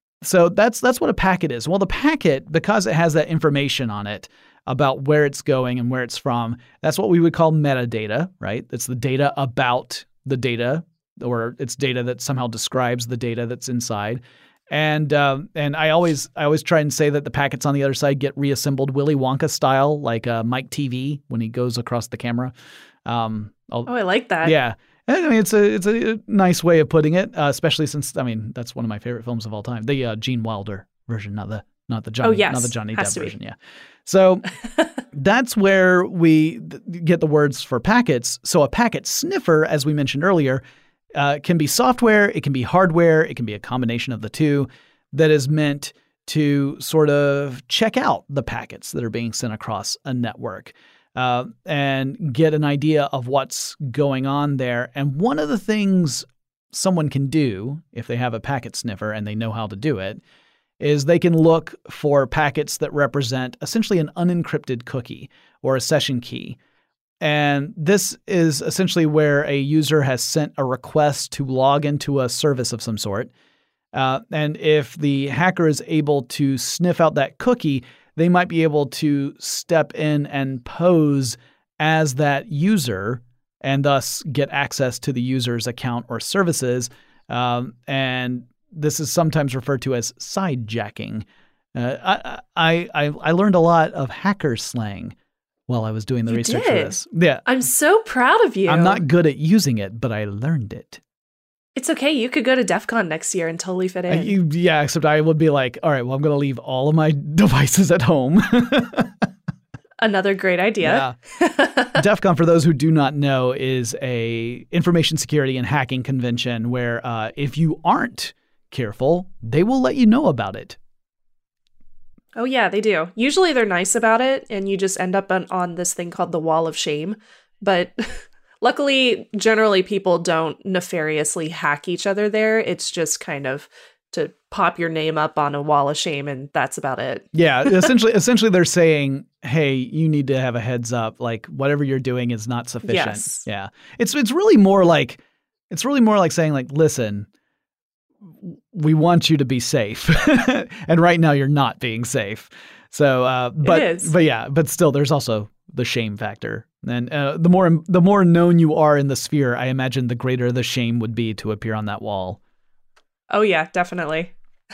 Speaker 2: So that's that's what a packet is. Well, the packet, because it has that information on it about where it's going and where it's from, that's what we would call metadata, right? It's the data about the data, or it's data that somehow describes the data that's inside. And um, and I always I always try and say that the packets on the other side get reassembled Willy Wonka style, like uh, Mike T V when he goes across the camera. Um,
Speaker 6: oh, I like that.
Speaker 2: Yeah, and, I mean it's a it's a nice way of putting it, uh, especially since I mean that's one of my favorite films of all time, the uh, Gene Wilder version, not the not the Johnny,
Speaker 6: oh, yes.
Speaker 2: not the Johnny
Speaker 6: Has
Speaker 2: Depp version.
Speaker 6: Be.
Speaker 2: Yeah, so that's where we th- get the words for packets. So a packet sniffer, as we mentioned earlier, Uh, can be software, it can be hardware, it can be a combination of the two that is meant to sort of check out the packets that are being sent across a network uh, and get an idea of what's going on there. And one of the things someone can do if they have a packet sniffer and they know how to do it is they can look for packets that represent essentially an unencrypted cookie or a session key. And this is essentially where a user has sent a request to log into a service of some sort. Uh, and if the hacker is able to sniff out that cookie, they might be able to step in and pose as that user and thus get access to the user's account or services. Um, and this is sometimes referred to as sidejacking. Uh, I, I, I, I learned a lot of hacker slang while I was doing the
Speaker 6: you
Speaker 2: research
Speaker 6: did.
Speaker 2: for this. Yeah.
Speaker 6: I'm so proud of you.
Speaker 2: I'm not good at using it, but I learned it.
Speaker 6: It's okay. You could go to DEF CON next year and totally fit in.
Speaker 2: Uh, you, yeah, except I would be like, all right, well, I'm going to leave all of my devices at home.
Speaker 6: Another great idea.
Speaker 2: Yeah. DEF CON, for those who do not know, is a information security and hacking convention where uh, if you aren't careful, they will let you know about it.
Speaker 6: Oh, yeah, they do. Usually they're nice about it, and you just end up on, on this thing called the wall of shame. But luckily, generally, people don't nefariously hack each other there. It's just kind of to pop your name up on a wall of shame, and that's about it.
Speaker 2: Yeah, essentially, essentially they're saying, hey, you need to have a heads up. Like, whatever you're doing is not sufficient.
Speaker 6: Yes.
Speaker 2: Yeah. It's it's really more like, it's really more like saying, like, listen, we want you to be safe. And right now you're not being safe. So, uh, but,
Speaker 6: it is.
Speaker 2: but yeah, but still there's also the shame factor. And uh, the more, the more known you are in the sphere, I imagine the greater the shame would be to appear on that wall.
Speaker 6: Oh yeah, definitely.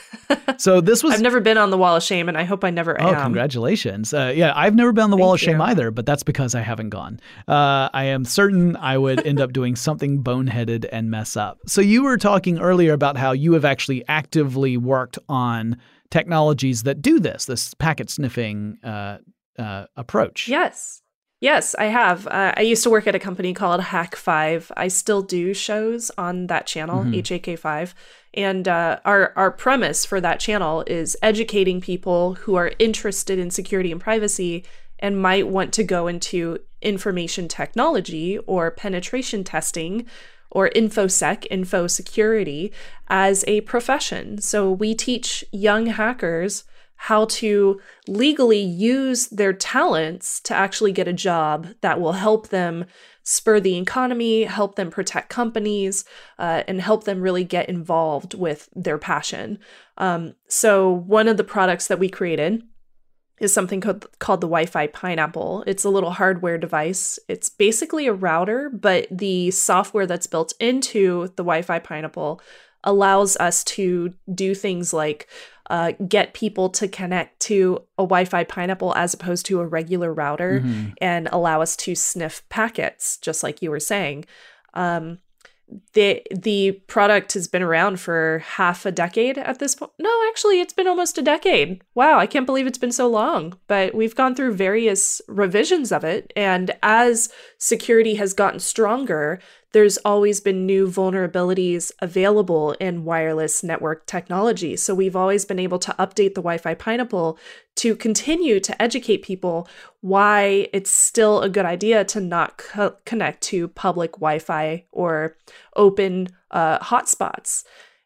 Speaker 2: So this was...
Speaker 6: I've never been on the wall of shame, and I hope I never
Speaker 2: oh,
Speaker 6: am.
Speaker 2: Oh, congratulations. Uh, yeah, I've never been on the
Speaker 6: Thank
Speaker 2: wall of
Speaker 6: you.
Speaker 2: shame either, but that's because I haven't gone. Uh, I am certain I would end up doing something boneheaded and mess up. So you were talking earlier about how you have actually actively worked on technologies that do this, this packet sniffing uh, uh, approach.
Speaker 6: Yes. Yes, I have. Uh, I used to work at a company called Hack five. I still do shows on that channel,
Speaker 2: Mm-hmm.
Speaker 6: H A K five. And uh, our, our premise for that channel is educating people who are interested in security and privacy and might want to go into information technology or penetration testing or InfoSec, info security, as a profession. So we teach young hackers how to legally use their talents to actually get a job that will help them spur the economy, help them protect companies, uh, and help them really get involved with their passion. Um, so one of the products that we created is something called, called the Wi-Fi Pineapple. It's a little hardware device. It's basically a router, but the software that's built into the Wi-Fi Pineapple allows us to do things like uh, get people to connect to a Wi-Fi Pineapple as opposed to a regular router,
Speaker 2: Mm-hmm.
Speaker 6: and allow us to sniff packets, just like you were saying. Um, the the product has been around for half a decade at this point. No, actually, it's been almost a decade. Wow, I can't believe it's been so long. But we've gone through various revisions of it. And as security has gotten stronger, there's always been new vulnerabilities available in wireless network technology. So we've always been able to update the Wi-Fi Pineapple to continue to educate people why it's still a good idea to not co- connect to public Wi-Fi or open uh, hotspots.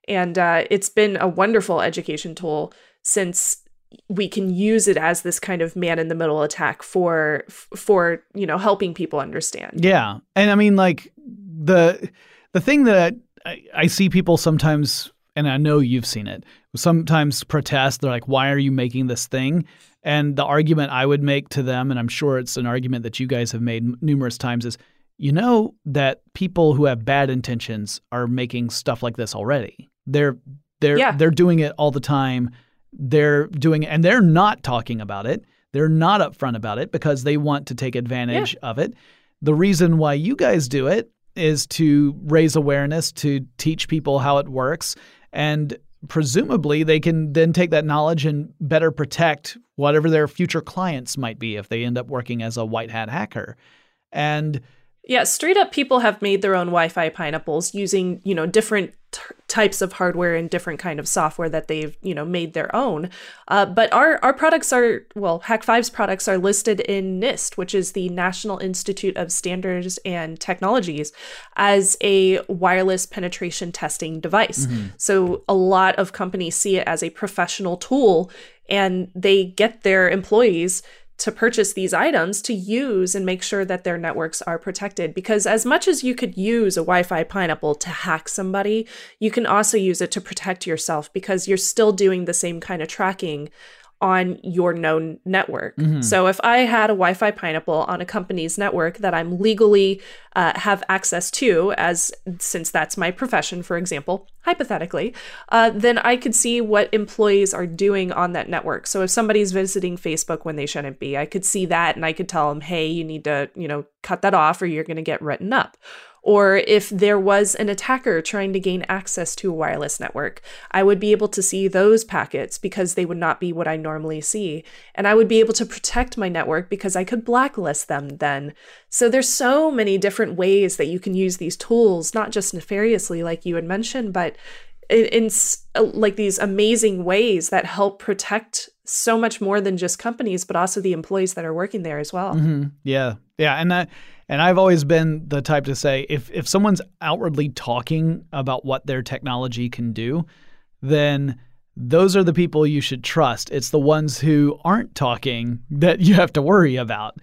Speaker 6: And uh, it's been a wonderful education tool since we can use it as this kind of man-in-the-middle attack for, for you know, helping people understand.
Speaker 2: Yeah. And I mean, like, the the thing that I, I see people sometimes, and I know you've seen it, sometimes protest. They're like, why are you making this thing? And the argument I would make to them, and I'm sure it's an argument that you guys have made m- numerous times, is, you know that people who have bad intentions are making stuff like this already. They're they're
Speaker 6: Yeah.
Speaker 2: they're doing it all the time. They're doing it, and they're not talking about it. They're not upfront about it because they want to take advantage
Speaker 6: Yeah.
Speaker 2: of it. The reason why you guys do it is to raise awareness, to teach people how it works, and presumably they can then take that knowledge and better protect whatever their future clients might be if they end up working as a white hat hacker. And
Speaker 6: Yeah, straight up, people have made their own Wi-Fi pineapples using, you know, different t- types of hardware and different kind of software that they've, you know, made their own. Uh, but our our products are, well, Hack five's products are listed in NIST, which is the National Institute of Standards and Technologies, as a wireless penetration testing device.
Speaker 11: Mhm.
Speaker 6: So a lot of companies see it as a professional tool, and they get their employees to purchase these items to use and make sure that their networks are protected. Because as much as you could use a Wi-Fi pineapple to hack somebody, you can also use it to protect yourself because you're still doing the same kind of tracking on your known network.
Speaker 11: Mhm.
Speaker 6: So if I had a Wi-Fi pineapple on a company's network that I'm legally uh, have access to, as since that's my profession, for example, hypothetically, uh, then I could see what employees are doing on that network. So if somebody's visiting Facebook when they shouldn't be, I could see that and I could tell them, hey, you need to, you know, cut that off or you're going to get written up. Or if there was an attacker trying to gain access to a wireless network, I would be able to see those packets because they would not be what I normally see. And I would be able to protect my network because I could blacklist them then. So there's so many different ways that you can use these tools, not just nefariously like you had mentioned, but in, in s- like these amazing ways that help protect so much more than just companies, but also the employees that are working there as well.
Speaker 2: Mm-hmm. Yeah. Yeah. And that, and I've always been the type to say, if, if someone's outwardly talking about what their technology can do, then those are the people you should trust. It's the ones who aren't talking that you have to worry about.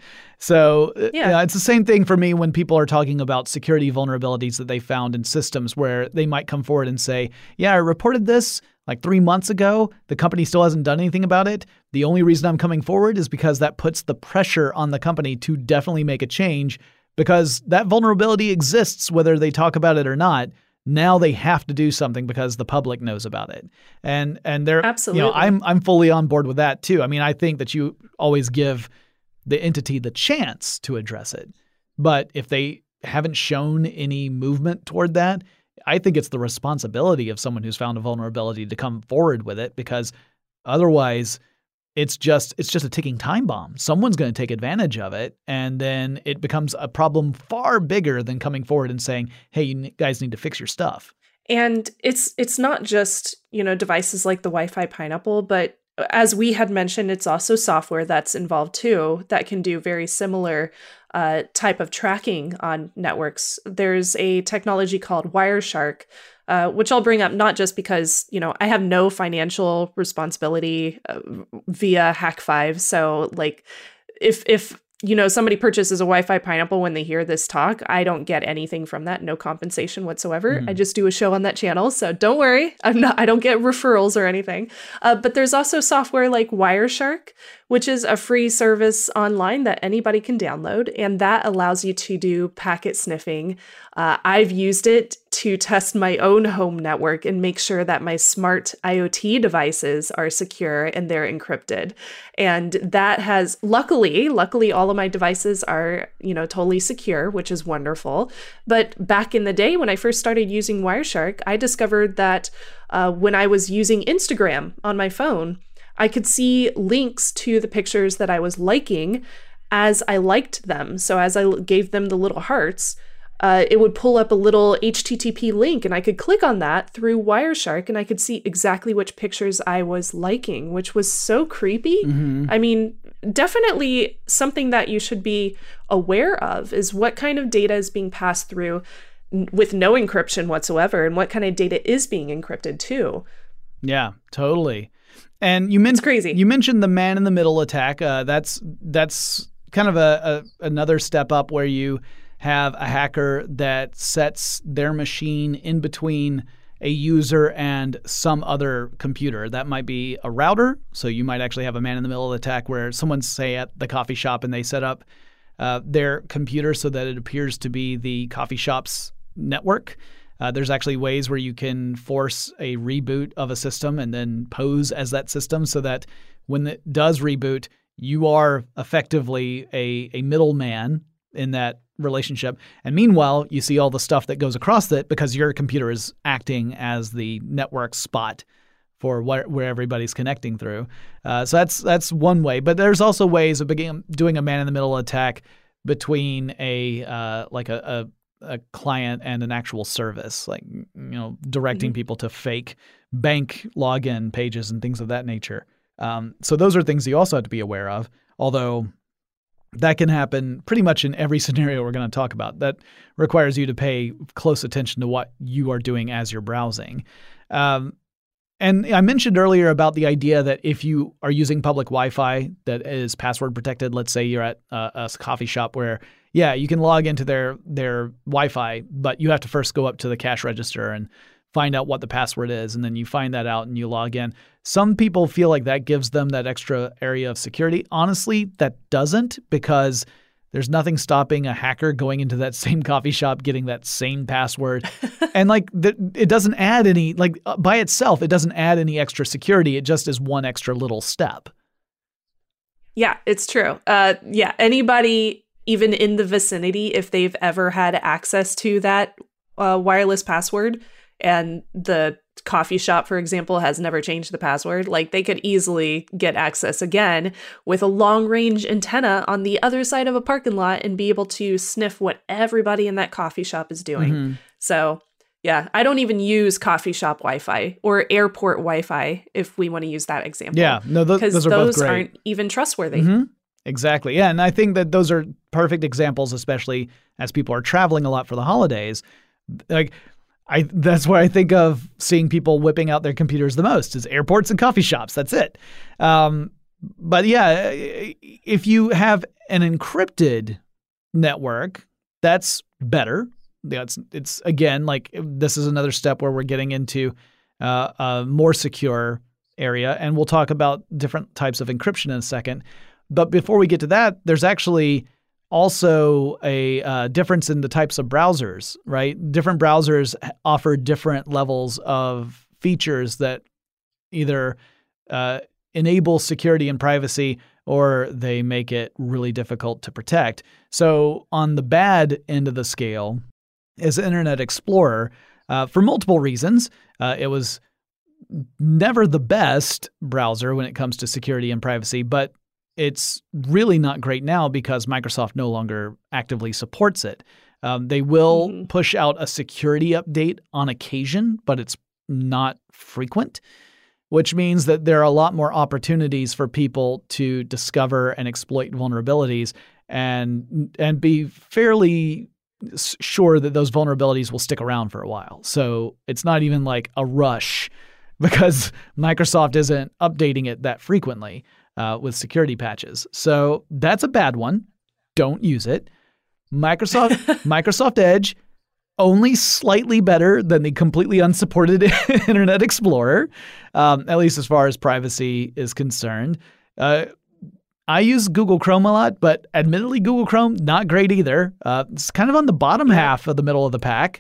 Speaker 2: So
Speaker 6: Yeah.
Speaker 2: yeah, it's the same thing for me when people are talking about security vulnerabilities that they found in systems where they might come forward and say, yeah, I reported this like three months ago. The company still hasn't done anything about it. The only reason I'm coming forward is because that puts the pressure on the company to definitely make a change because that vulnerability exists whether they talk about it or not. Now they have to do something because the public knows about it. And and they're
Speaker 6: Absolutely.
Speaker 2: You know, I'm I'm fully on board with that too. I mean, I think that you always give the entity the chance to address it. But if they haven't shown any movement toward that, I think it's the responsibility of someone who's found a vulnerability to come forward with it because otherwise it's just it's just a ticking time bomb. Someone's going to take advantage of it, and then it becomes a problem far bigger than coming forward and saying, hey, you guys need to fix your stuff.
Speaker 6: And it's it's not just, you know, devices like the Wi-Fi Pineapple, but as we had mentioned, it's also software that's involved too that can do very similar uh, type of tracking on networks. There's a technology called Wireshark, uh, which I'll bring up not just because, you know, I have no financial responsibility uh, via Hack five. So like if if you know, somebody purchases a Wi-Fi Pineapple when they hear this talk, I don't get anything from that, no compensation whatsoever.
Speaker 11: Mhm.
Speaker 6: I just do a show on that channel, so don't worry, I'm not. I don't get referrals or anything. Uh, but there's also software like Wireshark, which is a free service online that anybody can download, and that allows you to do packet sniffing. Uh, I've used it to test my own home network and make sure that my smart IoT devices are secure and they're encrypted. And that has, luckily, luckily all of my devices are, you know, totally secure, which is wonderful. But back in the day when I first started using Wireshark, I discovered that uh, when I was using Instagram on my phone, I could see links to the pictures that I was liking as I liked them. So as I gave them the little hearts, uh, it would pull up a little H T T P link and I could click on that through Wireshark and I could see exactly which pictures I was liking, which was so creepy.
Speaker 11: Mhm.
Speaker 6: I mean, definitely something that you should be aware of is what kind of data is being passed through, with no encryption whatsoever, and what kind of data is being encrypted too.
Speaker 2: Yeah, totally. And you mentioned
Speaker 6: crazy.
Speaker 2: You mentioned the man in the middle attack. Uh, that's that's kind of a, a another step up where you have a hacker that sets their machine in between a user and some other computer. That might be a router. So you might actually have a man in the middle attack where someone's, say, at the coffee shop and they set up uh, their computer so that it appears to be the coffee shop's network. Uh, there's actually ways where you can force a reboot of a system and then pose as that system so that when it does reboot, you are effectively a, a middleman in that relationship. And meanwhile, you see all the stuff that goes across it because your computer is acting as the network spot for where, where everybody's connecting through. Uh, so that's that's one way. But there's also ways of begin, doing a man-in-the-middle attack between a uh, like a, a, a client and an actual service, like you know, directing mm-hmm. people to fake bank login pages and things of that nature. Um, so those are things you also have to be aware of, although that can happen pretty much in every scenario we're going to talk about. That requires you to pay close attention to what you are doing as you're browsing. Um, and I mentioned earlier about the idea that if you are using public Wi-Fi that is password protected, let's say you're at a, a coffee shop where, yeah, you can log into their their Wi-Fi, but you have to first go up to the cash register and find out what the password is, and then you find that out and you log in. Some people feel like that gives them that extra area of security. Honestly, that doesn't, because there's nothing stopping a hacker going into that same coffee shop, getting that same password. And like th- it doesn't add any, like uh, by itself, it doesn't add any extra security. It just is one extra little step.
Speaker 6: Yeah, it's true. Uh, yeah, anybody even in the vicinity, if they've ever had access to that uh, wireless password, and the coffee shop, for example, has never changed the password, like they could easily get access again with a long range antenna on the other side of a parking lot and be able to sniff what everybody in that coffee shop is doing. Mm-hmm. So yeah, I don't even use coffee shop Wi-Fi or airport Wi-Fi, if we want to use that example.
Speaker 2: Yeah, no, th- those are
Speaker 6: those
Speaker 2: both great.
Speaker 6: aren't even trustworthy.
Speaker 2: Mm-hmm. Exactly. Yeah, and I think that those are perfect examples, especially as people are traveling a lot for the holidays. Like, I that's where I think of seeing people whipping out their computers the most, is airports and coffee shops. That's it. Um, but yeah, if you have an encrypted network, that's better. That's it's again like this is another step where we're getting into uh, a more secure area, and we'll talk about different types of encryption in a second. But before we get to that, there's actually also a uh, difference in the types of browsers, right? Different browsers offer different levels of features that either uh, enable security and privacy, or they make it really difficult to protect. So on the bad end of the scale is Internet Explorer. Uh, for multiple reasons, uh, it was never the best browser when it comes to security and privacy, but it's really not great now because Microsoft no longer actively supports it. Um, they will mm-hmm. push out a security update on occasion, but it's not frequent, which means that there are a lot more opportunities for people to discover and exploit vulnerabilities and and be fairly sure that those vulnerabilities will stick around for a while. So it's not even like a rush because Microsoft isn't updating it that frequently. Uh, with security patches. So that's a bad one. Don't use it. Microsoft Microsoft Edge, only slightly better than the completely unsupported Internet Explorer, um, at least as far as privacy is concerned. Uh, I use Google Chrome a lot, but admittedly, Google Chrome, not great either. Uh, it's kind of on the bottom half of the middle of the pack.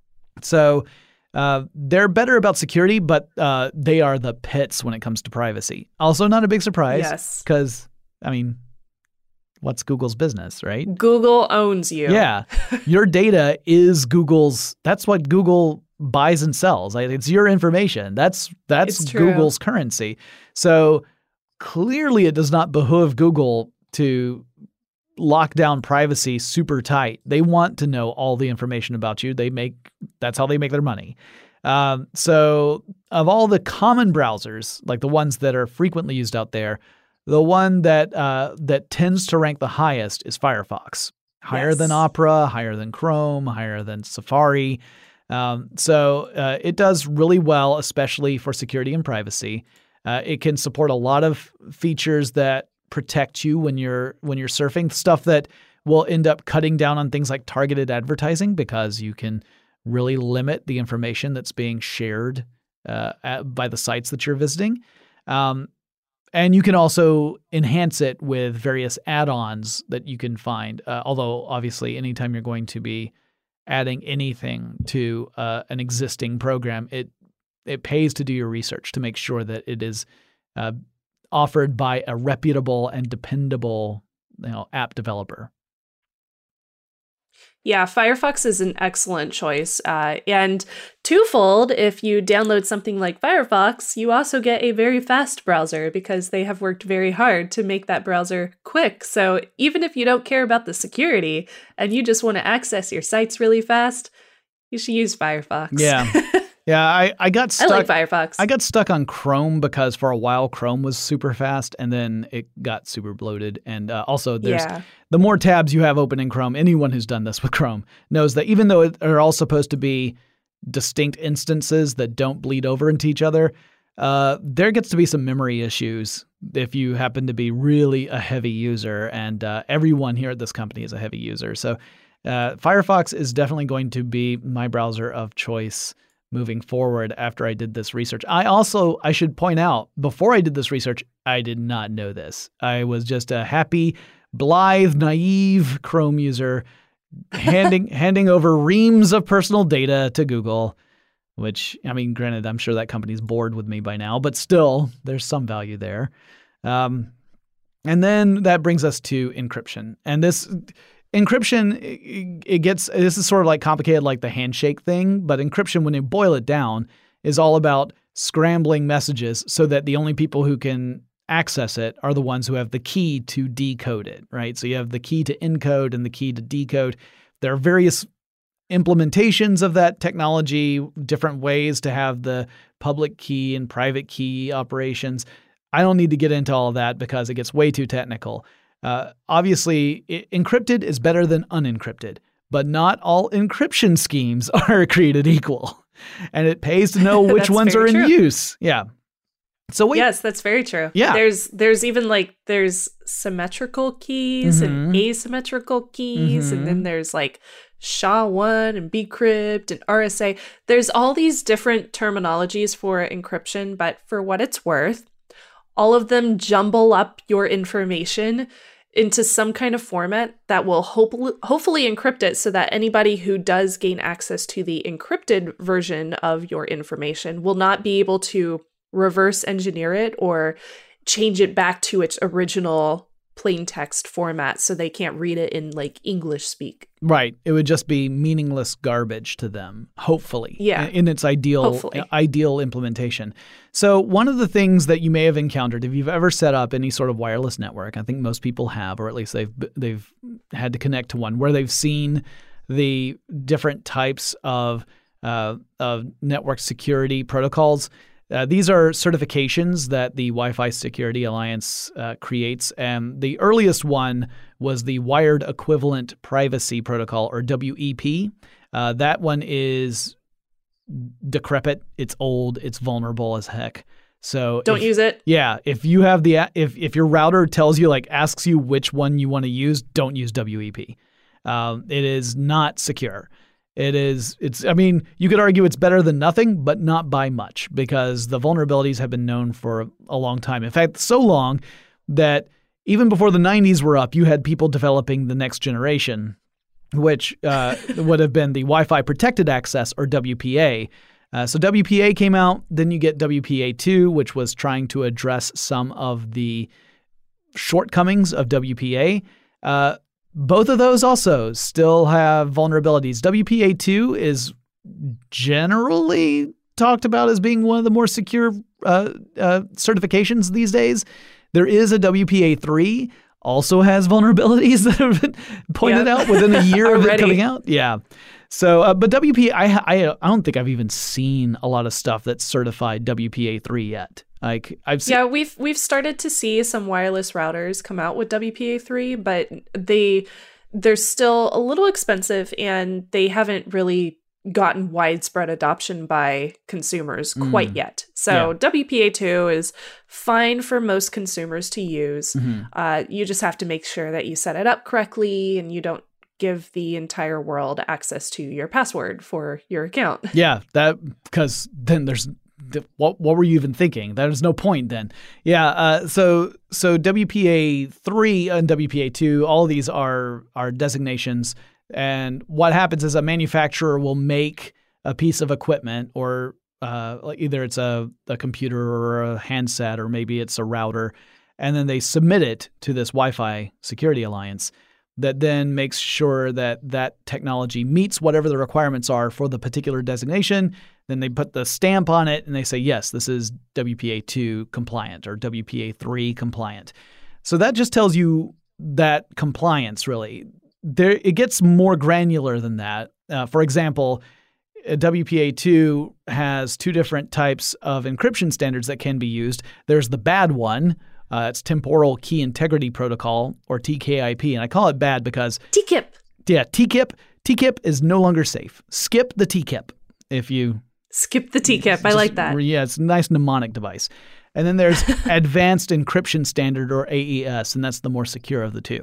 Speaker 2: So Uh, they're better about security, but uh, they are the pits when it comes to privacy. Also, not a big surprise.
Speaker 6: Yes.
Speaker 2: Because, I mean, what's Google's business, right?
Speaker 6: Google owns you.
Speaker 2: Yeah. Your data is Google's. That's what Google buys and sells. Like, it's your information. That's that's Google's currency. So clearly it does not behoove Google to lock down privacy super tight. They want to know all the information about you. They make that's how they make their money. Um, so of all the common browsers, like the ones that are frequently used out there, the one that uh, that tends to rank the highest is Firefox.
Speaker 1: higher
Speaker 6: Yes.
Speaker 1: than Opera, higher than Chrome, higher than Safari. Um, so uh, it does really well, especially for security and privacy. Uh, it can support a lot of features that protect you when you're when you're surfing, stuff that will end up cutting down on things like targeted advertising because you can really limit the information that's being shared uh, at, by the sites that you're visiting. Um, and you can also enhance it with various add-ons that you can find. Uh, although, obviously, anytime you're going to be adding anything to uh, an existing program, it it pays to do your research to make sure that it is uh, offered by a reputable and dependable, you know, app developer.
Speaker 6: Yeah, Firefox is an excellent choice. Uh, and twofold, if you download something like Firefox, you also get a very fast browser because they have worked very hard to make that browser quick. So even if you don't care about the security and you just want to access your sites really fast, you should use Firefox.
Speaker 1: Yeah. Yeah, I, I got stuck.
Speaker 6: I like Firefox.
Speaker 1: I got stuck on Chrome because for a while Chrome was super fast and then it got super bloated. And uh, also there's
Speaker 6: Yeah.
Speaker 1: the more tabs you have open in Chrome, anyone who's done this with Chrome knows that even though it, they're all supposed to be distinct instances that don't bleed over into each other, uh, there gets to be some memory issues if you happen to be really a heavy user. And uh, everyone here at this company is a heavy user. So uh, Firefox is definitely going to be my browser of choice moving forward after I did this research. I also, I should point out, before I did this research, I did not know this. I was just a happy, blithe, naive Chrome user handing handing over reams of personal data to Google, which, I mean, granted, I'm sure that company's bored with me by now, but still, there's some value there. Um, and then that brings us to encryption. And this... Encryption, it gets, this is sort of like complicated like the handshake thing, but encryption, when you boil it down, is all about scrambling messages so that the only people who can access it are the ones who have the key to decode it, right? So you have the key to encode and the key to decode. There are various implementations of that technology, different ways to have the public key and private key operations. I don't need to get into all of that because it gets way too technical. Uh, obviously, it, encrypted is better than unencrypted, but not all encryption schemes are created equal. And it pays to know which ones are in
Speaker 6: true.
Speaker 1: use. Yeah. So wait.
Speaker 6: Yes, that's very true.
Speaker 1: Yeah.
Speaker 6: There's there's even like there's symmetrical keys
Speaker 1: Mhm.
Speaker 6: and asymmetrical keys,
Speaker 1: Mhm.
Speaker 6: and then there's like S H A one and bcrypt and R S A. There's all these different terminologies for encryption, but for what it's worth, all of them jumble up your information into some kind of format that will hopefully hopefully encrypt it so that anybody who does gain access to the encrypted version of your information will not be able to reverse engineer it or change it back to its original plain text format so they can't read it in like English speak.
Speaker 1: Right. It would just be meaningless garbage to them, hopefully.
Speaker 6: Yeah.
Speaker 1: In its ideal
Speaker 6: Hopefully.
Speaker 1: ideal implementation. So one of the things that you may have encountered if you've ever set up any sort of wireless network, I think most people have, or at least they've they've had to connect to one where they've seen the different types of uh, of network security protocols. Uh, these are certifications that the Wi-Fi Security Alliance uh, creates, and the earliest one was the Wired Equivalent Privacy Protocol, or W E P. Uh, that one is decrepit, it's old, it's vulnerable as heck. So
Speaker 6: Don't
Speaker 1: if-
Speaker 6: use it.
Speaker 1: Yeah, if you have the if if your router tells you, like, asks you which one you want to use, don't use W E P. Um, it is not secure. It is, it's, I mean, you could argue it's better than nothing, but not by much because the vulnerabilities have been known for a long time. In fact, so long that even before the nineties were up, you had people developing the next generation, which uh, would have been the Wi-Fi Protected Access, or W P A. Uh, so W P A came out, then you get W P A two, which was trying to address some of the shortcomings of W P A. Uh, Both of those also still have vulnerabilities. W P A two is generally talked about as being one of the more secure uh, uh, certifications these days. There is a W P A three, also has vulnerabilities that have been pointed
Speaker 6: Yep.
Speaker 1: out within a year of it
Speaker 6: Already.
Speaker 1: coming out. Yeah. So, uh, but W P A, I, I, I don't think I've even seen a lot of stuff that's certified W P A three yet. Like I've seen.
Speaker 6: Yeah, we've we've started to see some wireless routers come out with W P A three, but they they're still a little expensive and they haven't really gotten widespread adoption by consumers mm. quite yet. So yeah. W P A two is fine for most consumers to use. Mm-hmm. Uh, you just have to make sure that you set it up correctly and you don't give the entire world access to your password for your account.
Speaker 2: Yeah, that because then there's what what were you even thinking? There's no point then. Yeah, uh, so so W P A three and W P A two, all of these are are designations. And what happens is a manufacturer will make a piece of equipment, or uh, either it's a, a computer or a handset, or maybe it's a router, and then they submit it to this Wi-Fi Security Alliance that then makes sure that that technology meets whatever the requirements are for the particular designation. Then they put the stamp on it and they say, yes, this is W P A two compliant or W P A three compliant. So that just tells you that compliance really. There, it gets more granular than that. Uh, for example, W P A two has two different types of encryption standards that can be used. There's the bad one. Uh, it's Temporal Key Integrity Protocol, or T K I P. And I call it bad because...
Speaker 6: T K I P.
Speaker 2: Yeah, T K I P. T K I P is no longer safe. Skip the T K I P if you...
Speaker 6: Skip the T K I P. I like that.
Speaker 2: Yeah, it's a nice mnemonic device. And then there's Advanced Encryption Standard, or A E S, and that's the more secure of the two.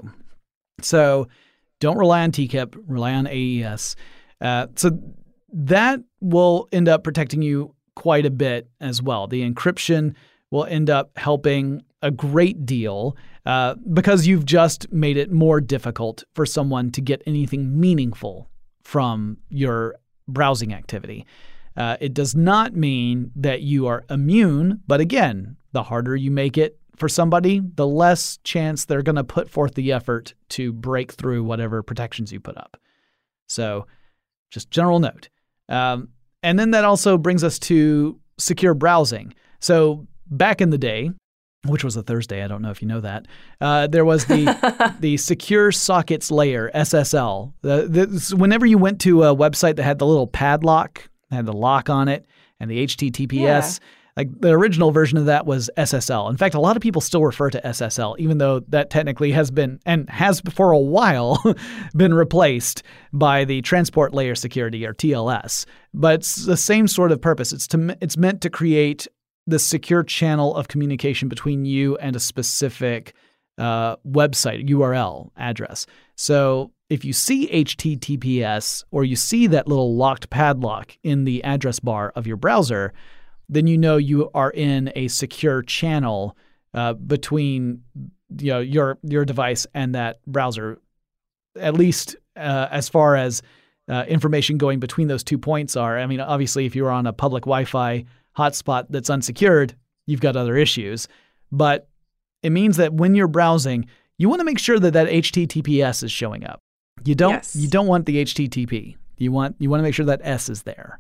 Speaker 2: So... don't rely on T K I P, rely on A E S. Uh, so that will end up protecting you quite a bit as well. The encryption will end up helping a great deal uh, because you've just made it more difficult for someone to get anything meaningful from your browsing activity. Uh, it does not mean that you are immune, but again, the harder you make it for somebody, the less chance they're going to put forth the effort to break through whatever protections you put up. So just general note. Um, and then that also brings us to secure browsing. So back in the day, which was a Thursday, I don't know if you know that, uh, there was the the Secure Sockets Layer, S S L. The, the, whenever you went to a website that had the little padlock, had the lock on it, and the H T T P S, yeah. Like the original version of that was S S L. In fact, a lot of people still refer to S S L, even though that technically has been, and has for a while, been replaced by the Transport Layer Security, or T L S. But it's the same sort of purpose. It's to it's meant to create the secure channel of communication between you and a specific uh, website, U R L address. So if you see H T T P S, or you see that little locked padlock in the address bar of your browser, then you know you are in a secure channel uh, between you know your your device and that browser, at least uh, as far as uh, information going between those two points are. I mean, obviously, if you're on a public Wi-Fi hotspot that's unsecured, you've got other issues. But it means that when you're browsing, you want to make sure that that H T T P S is showing up. You don't
Speaker 6: yes.
Speaker 2: you don't want the H T T P. You want you want to make sure that S is there.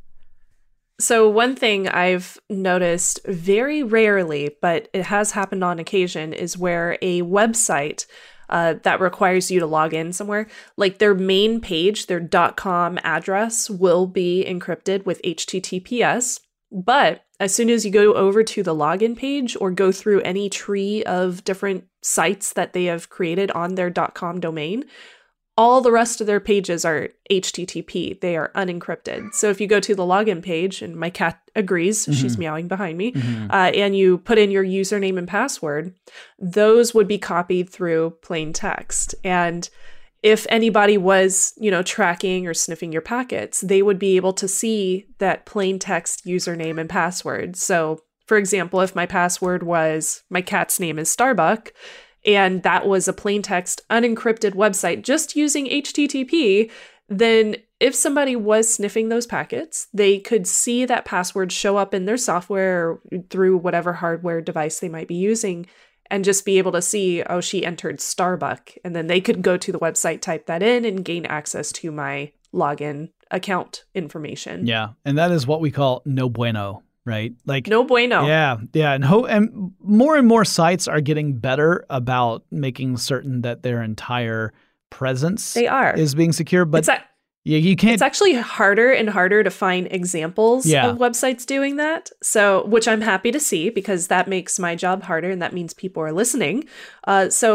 Speaker 6: So one thing I've noticed very rarely, but it has happened on occasion, is where a website uh, that requires you to log in somewhere, like their main page, their .com address will be encrypted with H T T P S. But as soon as you go over to the login page or go through any tree of different sites that they have created on their .com domain, all the rest of their pages are H T T P. They are unencrypted. So if you go to the login page, and my cat agrees, mm-hmm. she's meowing behind me, mm-hmm. uh, and you put in your username and password, those would be copied through plain text. And if anybody was, you know, tracking or sniffing your packets, they would be able to see that plain text username and password. So, for example, if my password was, my cat's name is Starbuck, and that was a plain text unencrypted website just using H T T P, then if somebody was sniffing those packets, they could see that password show up in their software or through whatever hardware device they might be using, and just be able to see, oh, she entered Starbuck. And then they could go to the website, type that in, and gain access to my login account information.
Speaker 2: Yeah. And that is what we call no bueno. Right? Like
Speaker 6: no bueno.
Speaker 2: Yeah. Yeah. And ho- and more and more sites are getting better about making certain that their entire presence
Speaker 6: they are.
Speaker 2: is being secure. But
Speaker 6: it's a-
Speaker 2: yeah, you can't.
Speaker 6: It's actually harder and harder to find examples
Speaker 2: yeah.
Speaker 6: of websites doing that. So, which I'm happy to see, because that makes my job harder, and that means people are listening. Uh, so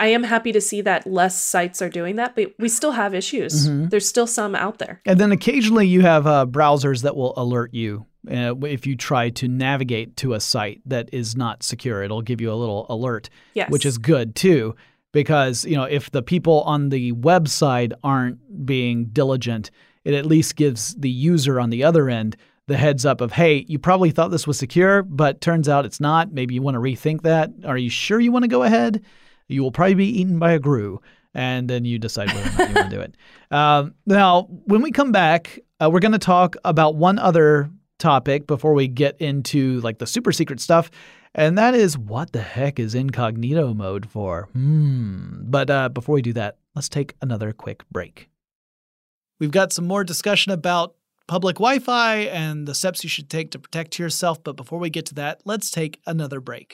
Speaker 6: I am happy to see that less sites are doing that, but we still have issues. Mm-hmm. There's still some out there.
Speaker 2: And then occasionally you have uh, browsers that will alert you uh, if you try to navigate to a site that is not secure. It'll give you a little alert,
Speaker 6: yes.
Speaker 2: which is good too, because you know if the people on the website aren't being diligent, it at least gives the user on the other end the heads up of, hey, you probably thought this was secure, but turns out it's not. Maybe you want to rethink that. Are you sure you want to go ahead? You will probably be eaten by a grue. And then you decide whether or not you want to do it. Um, now, when we come back, uh, we're going to talk about one other topic before we get into like the super secret stuff. And that is, what the heck is incognito mode for? Hmm. But uh, before we do that, let's take another quick break. We've got some more discussion about public Wi-Fi and the steps you should take to protect yourself. But before we get to that, let's take another break.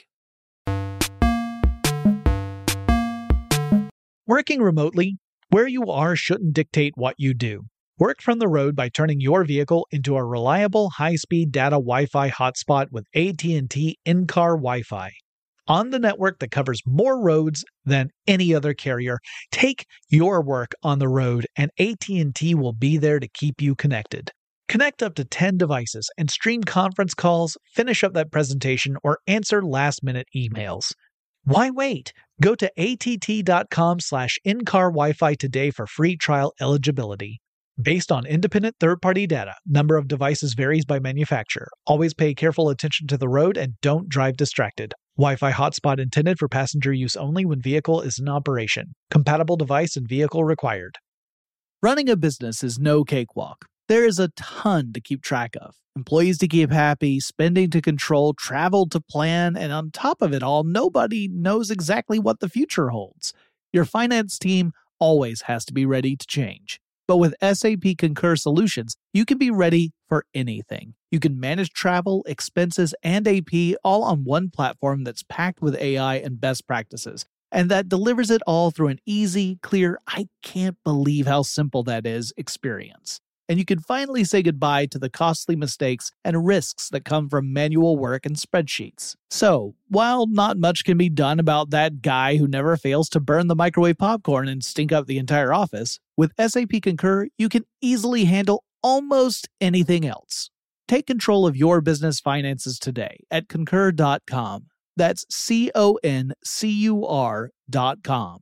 Speaker 1: Working remotely, where you are shouldn't dictate what you do. Work from the road by turning your vehicle into a reliable high-speed data Wi-Fi hotspot with A T and T in-car Wi-Fi. On the network that covers more roads than any other carrier, take your work on the road and A T and T will be there to keep you connected. Connect up to ten devices and stream conference calls, finish up that presentation, or answer last-minute emails. Why wait? Go to att.com slash in-car Wi-Fi today for free trial eligibility. Based on independent third-party data, number of devices varies by manufacturer. Always pay careful attention to the road and don't drive distracted. Wi-Fi hotspot intended for passenger use only when vehicle is in operation. Compatible device and vehicle required.
Speaker 2: Running a business is no cakewalk. There is a ton to keep track of. Employees to keep happy, spending to control, travel to plan, and on top of it all, nobody knows exactly what the future holds. Your finance team always has to be ready to change. But with S A P Concur Solutions, you can be ready for anything. You can manage travel, expenses, and A P all on one platform that's packed with A I and best practices, and that delivers it all through an easy, clear, I can't believe how simple that is experience. And you can finally say goodbye to the costly mistakes and risks that come from manual work and spreadsheets. So, while not much can be done about that guy who never fails to burn the microwave popcorn and stink up the entire office, with S A P Concur, you can easily handle almost anything else. Take control of your business finances today at concur dot com. That's C O N C U R dot com.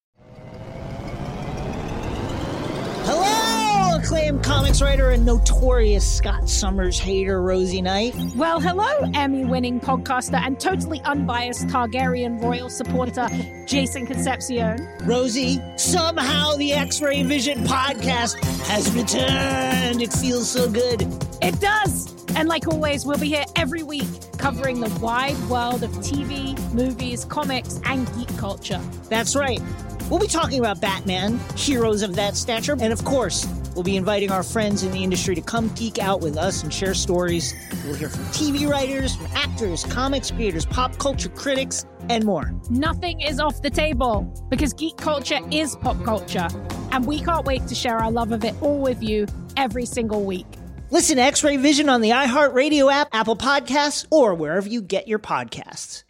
Speaker 9: Hello, acclaimed comics writer and notorious Scott Summers hater, Rosie Knight.
Speaker 10: Well, hello, Emmy-winning podcaster and totally unbiased Targaryen royal supporter, Jason Concepcion.
Speaker 9: Rosie, somehow the X-Ray Vision podcast has returned. It feels so good.
Speaker 10: It does. And like always, we'll be here every week covering the wide world of T V, movies, comics, and geek culture.
Speaker 9: That's right. We'll be talking about Batman, heroes of that stature, and of course, we'll be inviting our friends in the industry to come geek out with us and share stories. We'll hear from T V writers, from actors, comics creators, pop culture critics, and more.
Speaker 10: Nothing is off the table, because geek culture is pop culture, and we can't wait to share our love of it all with you every single week.
Speaker 9: Listen to X-Ray Vision on the iHeartRadio app, Apple Podcasts, or wherever you get your podcasts.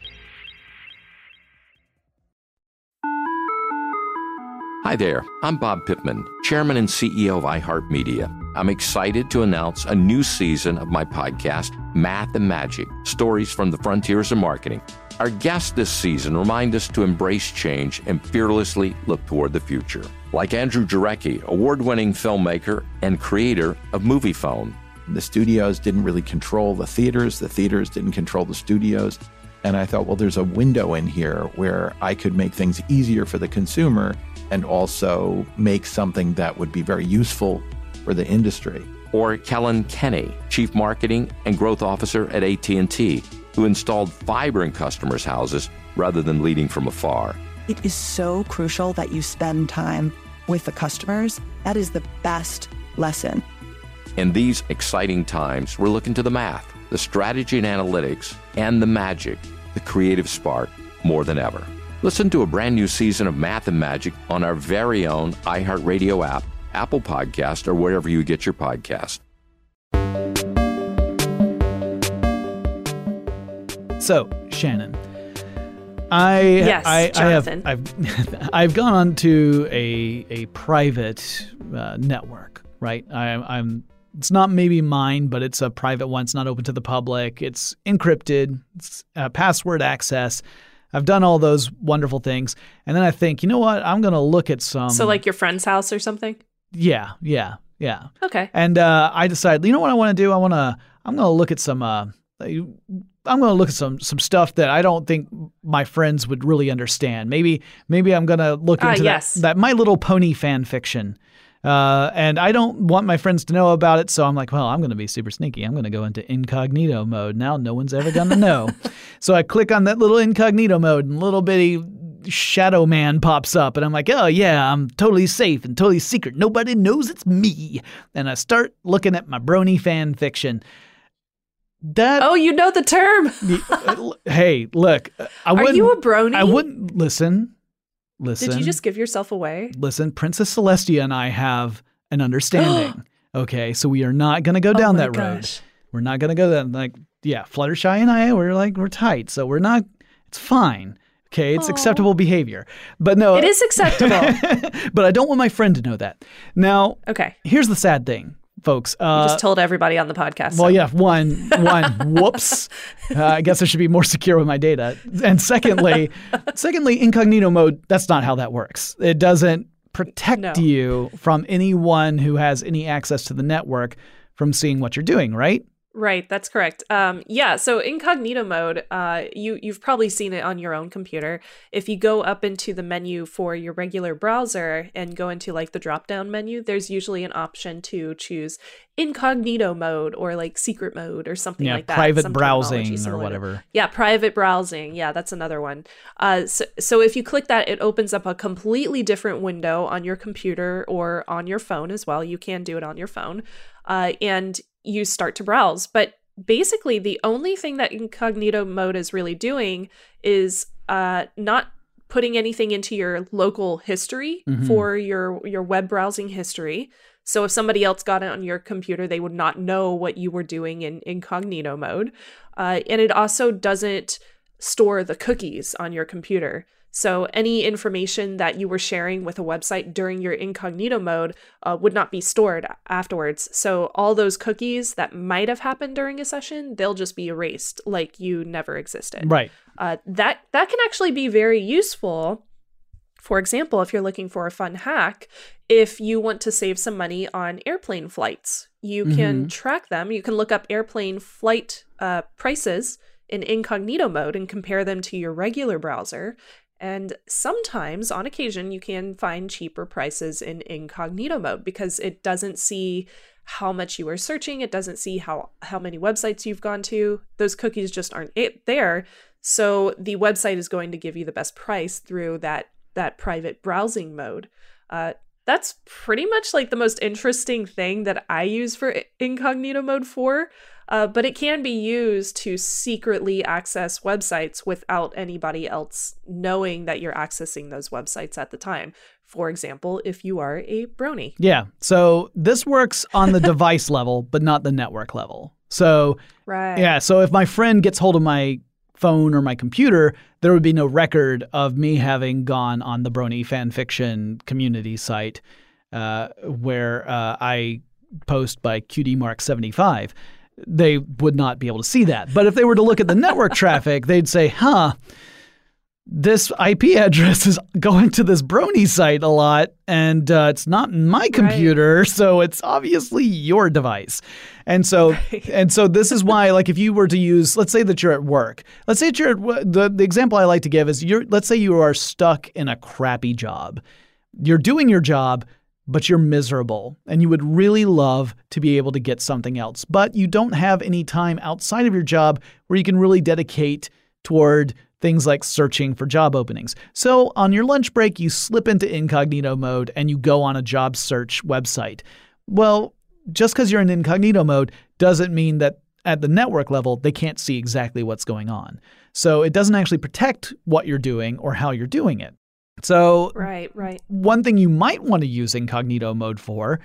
Speaker 11: Hi there, I'm Bob Pittman, Chairman and C E O of iHeartMedia. I'm excited to announce a new season of my podcast, Math and Magic, Stories from the Frontiers of Marketing. Our guests this season remind us to embrace change and fearlessly look toward the future. Like Andrew Jarecki, award-winning filmmaker and creator of Moviefone.
Speaker 12: The studios didn't really control the theaters. The theaters didn't control the studios. And I thought, well, there's a window in here where I could make things easier for the consumer and also make something that would be very useful for the industry.
Speaker 11: Or Kellen Kenny, Chief Marketing and Growth Officer at A T and T, who installed fiber in customers' houses rather than leading from afar.
Speaker 13: It is so crucial that you spend time with the customers. That is the best lesson.
Speaker 11: In these exciting times, we're looking to the math, the strategy and analytics, and the magic, the creative spark, more than ever. Listen to a brand new season of Math and Magic on our very own iHeartRadio app, Apple Podcast, or wherever you get your podcast.
Speaker 2: So, Shannon, I
Speaker 6: yes,
Speaker 2: I,
Speaker 6: Jonathan.
Speaker 2: I have I've I've gone on to a a private uh, network, right? I, I'm it's not maybe mine, but it's a private one. It's not open to the public. It's encrypted. It's uh, password access. I've done all those wonderful things, and then I think, you know what? I'm going to look at some.
Speaker 6: So like your friend's house or something?
Speaker 2: Yeah, yeah, yeah.
Speaker 6: Okay.
Speaker 2: And uh, I decided, you know what I want to do? I want to. I'm going to look at some. Uh, I'm going to look at some some stuff that I don't think my friends would really understand. Maybe maybe I'm going to look into
Speaker 6: uh, yes.
Speaker 2: that, that My Little Pony fan fiction. Uh, and I don't want my friends to know about it, so I'm like, well, I'm going to be super sneaky. I'm going to go into incognito mode. Now no one's ever going to know. So I click on that little incognito mode, and little bitty shadow man pops up, and I'm like, oh yeah, I'm totally safe and totally secret. Nobody knows it's me. And I start looking at my brony fan fiction. That
Speaker 6: oh, you know the term.
Speaker 2: Hey, look, I
Speaker 6: Are you a brony?
Speaker 2: I wouldn't listen. Listen.
Speaker 6: Did you just give yourself away?
Speaker 2: Listen, Princess Celestia and I have an understanding. Okay, so we are not going to go down
Speaker 6: oh
Speaker 2: that
Speaker 6: gosh.
Speaker 2: road. We're not going to go that like yeah, Fluttershy and I we're like we're tight. So we're not it's fine. Okay, it's
Speaker 6: Aww.
Speaker 2: acceptable behavior. But no.
Speaker 6: It is acceptable.
Speaker 2: But I don't want my friend to know that. Now,
Speaker 6: okay.
Speaker 2: Here's the sad thing, folks. Uh,
Speaker 6: you just told everybody on the podcast.
Speaker 2: Well,
Speaker 6: so.
Speaker 2: yeah, one, one, whoops. Uh, I guess I should be more secure with my data. And secondly, secondly, incognito mode, that's not how that works. It doesn't protect
Speaker 6: No.
Speaker 2: you from anyone who has any access to the network from seeing what you're doing, right?
Speaker 6: Right, that's correct. Um, yeah, so incognito mode, uh, you, you've probably seen it on your own computer. If you go up into the menu for your regular browser and go into like the drop-down menu, there's usually an option to choose incognito mode or like secret mode or something
Speaker 2: yeah,
Speaker 6: like that.
Speaker 2: private
Speaker 6: Some
Speaker 2: browsing
Speaker 6: terminology
Speaker 2: or
Speaker 6: similar to-
Speaker 2: whatever.
Speaker 6: Yeah, private browsing. Yeah, that's another one. Uh, so, so if you click that, it opens up a completely different window on your computer or on your phone as well. You can do it on your phone. Uh, and you start to browse. But basically, the only thing that incognito mode is really doing is uh, not putting anything into your local history
Speaker 2: Mhm.
Speaker 6: for your, your web browsing history. So if somebody else got it on your computer, they would not know what you were doing in incognito mode. Uh, and it also doesn't store the cookies on your computer. So any information that you were sharing with a website during your incognito mode uh, would not be stored afterwards. So all those cookies that might have happened during a session, they'll just be erased like you never existed.
Speaker 2: Right.
Speaker 6: Uh, that that can actually be very useful. For example, if you're looking for a fun hack, if you want to save some money on airplane flights, you can
Speaker 2: Mhm.
Speaker 6: track them. You can look up airplane flight uh, prices in incognito mode and compare them to your regular browser. And sometimes, on occasion, you can find cheaper prices in incognito mode because it doesn't see how much you are searching. It doesn't see how, how many websites you've gone to. Those cookies just aren't it there. So the website is going to give you the best price through that, that private browsing mode. Uh, that's pretty much like the most interesting thing that I use for incognito mode for. Uh, but it can be used to secretly access websites without anybody else knowing that you're accessing those websites at the time. For example, if you are a brony.
Speaker 2: Yeah. So this works on the device level, but not the network level. So,
Speaker 6: right.
Speaker 2: yeah. So if my friend gets hold of my phone or my computer, there would be no record of me having gone on the Brony fanfiction community site uh, where uh, I post by Q D Mark seventy-five. They would not be able to see that. But if they were to look at the network traffic, they'd say, huh, this I P address is going to this Brony site a lot, and uh, it's not my computer, right. So it's obviously your device. And so right. and so this is why, like, if you were to use, let's say that you're at work. Let's say that you're at, the, the example I like to give is, you're. let's say you are stuck in a crappy job. You're doing your job, but you're miserable and you would really love to be able to get something else, but you don't have any time outside of your job where you can really dedicate toward things like searching for job openings. So on your lunch break, you slip into incognito mode and you go on a job search website. Well, just because you're in incognito mode doesn't mean that at the network level, they can't see exactly what's going on. So it doesn't actually protect what you're doing or how you're doing it. So
Speaker 6: right, right.
Speaker 2: one thing you might want to use incognito mode for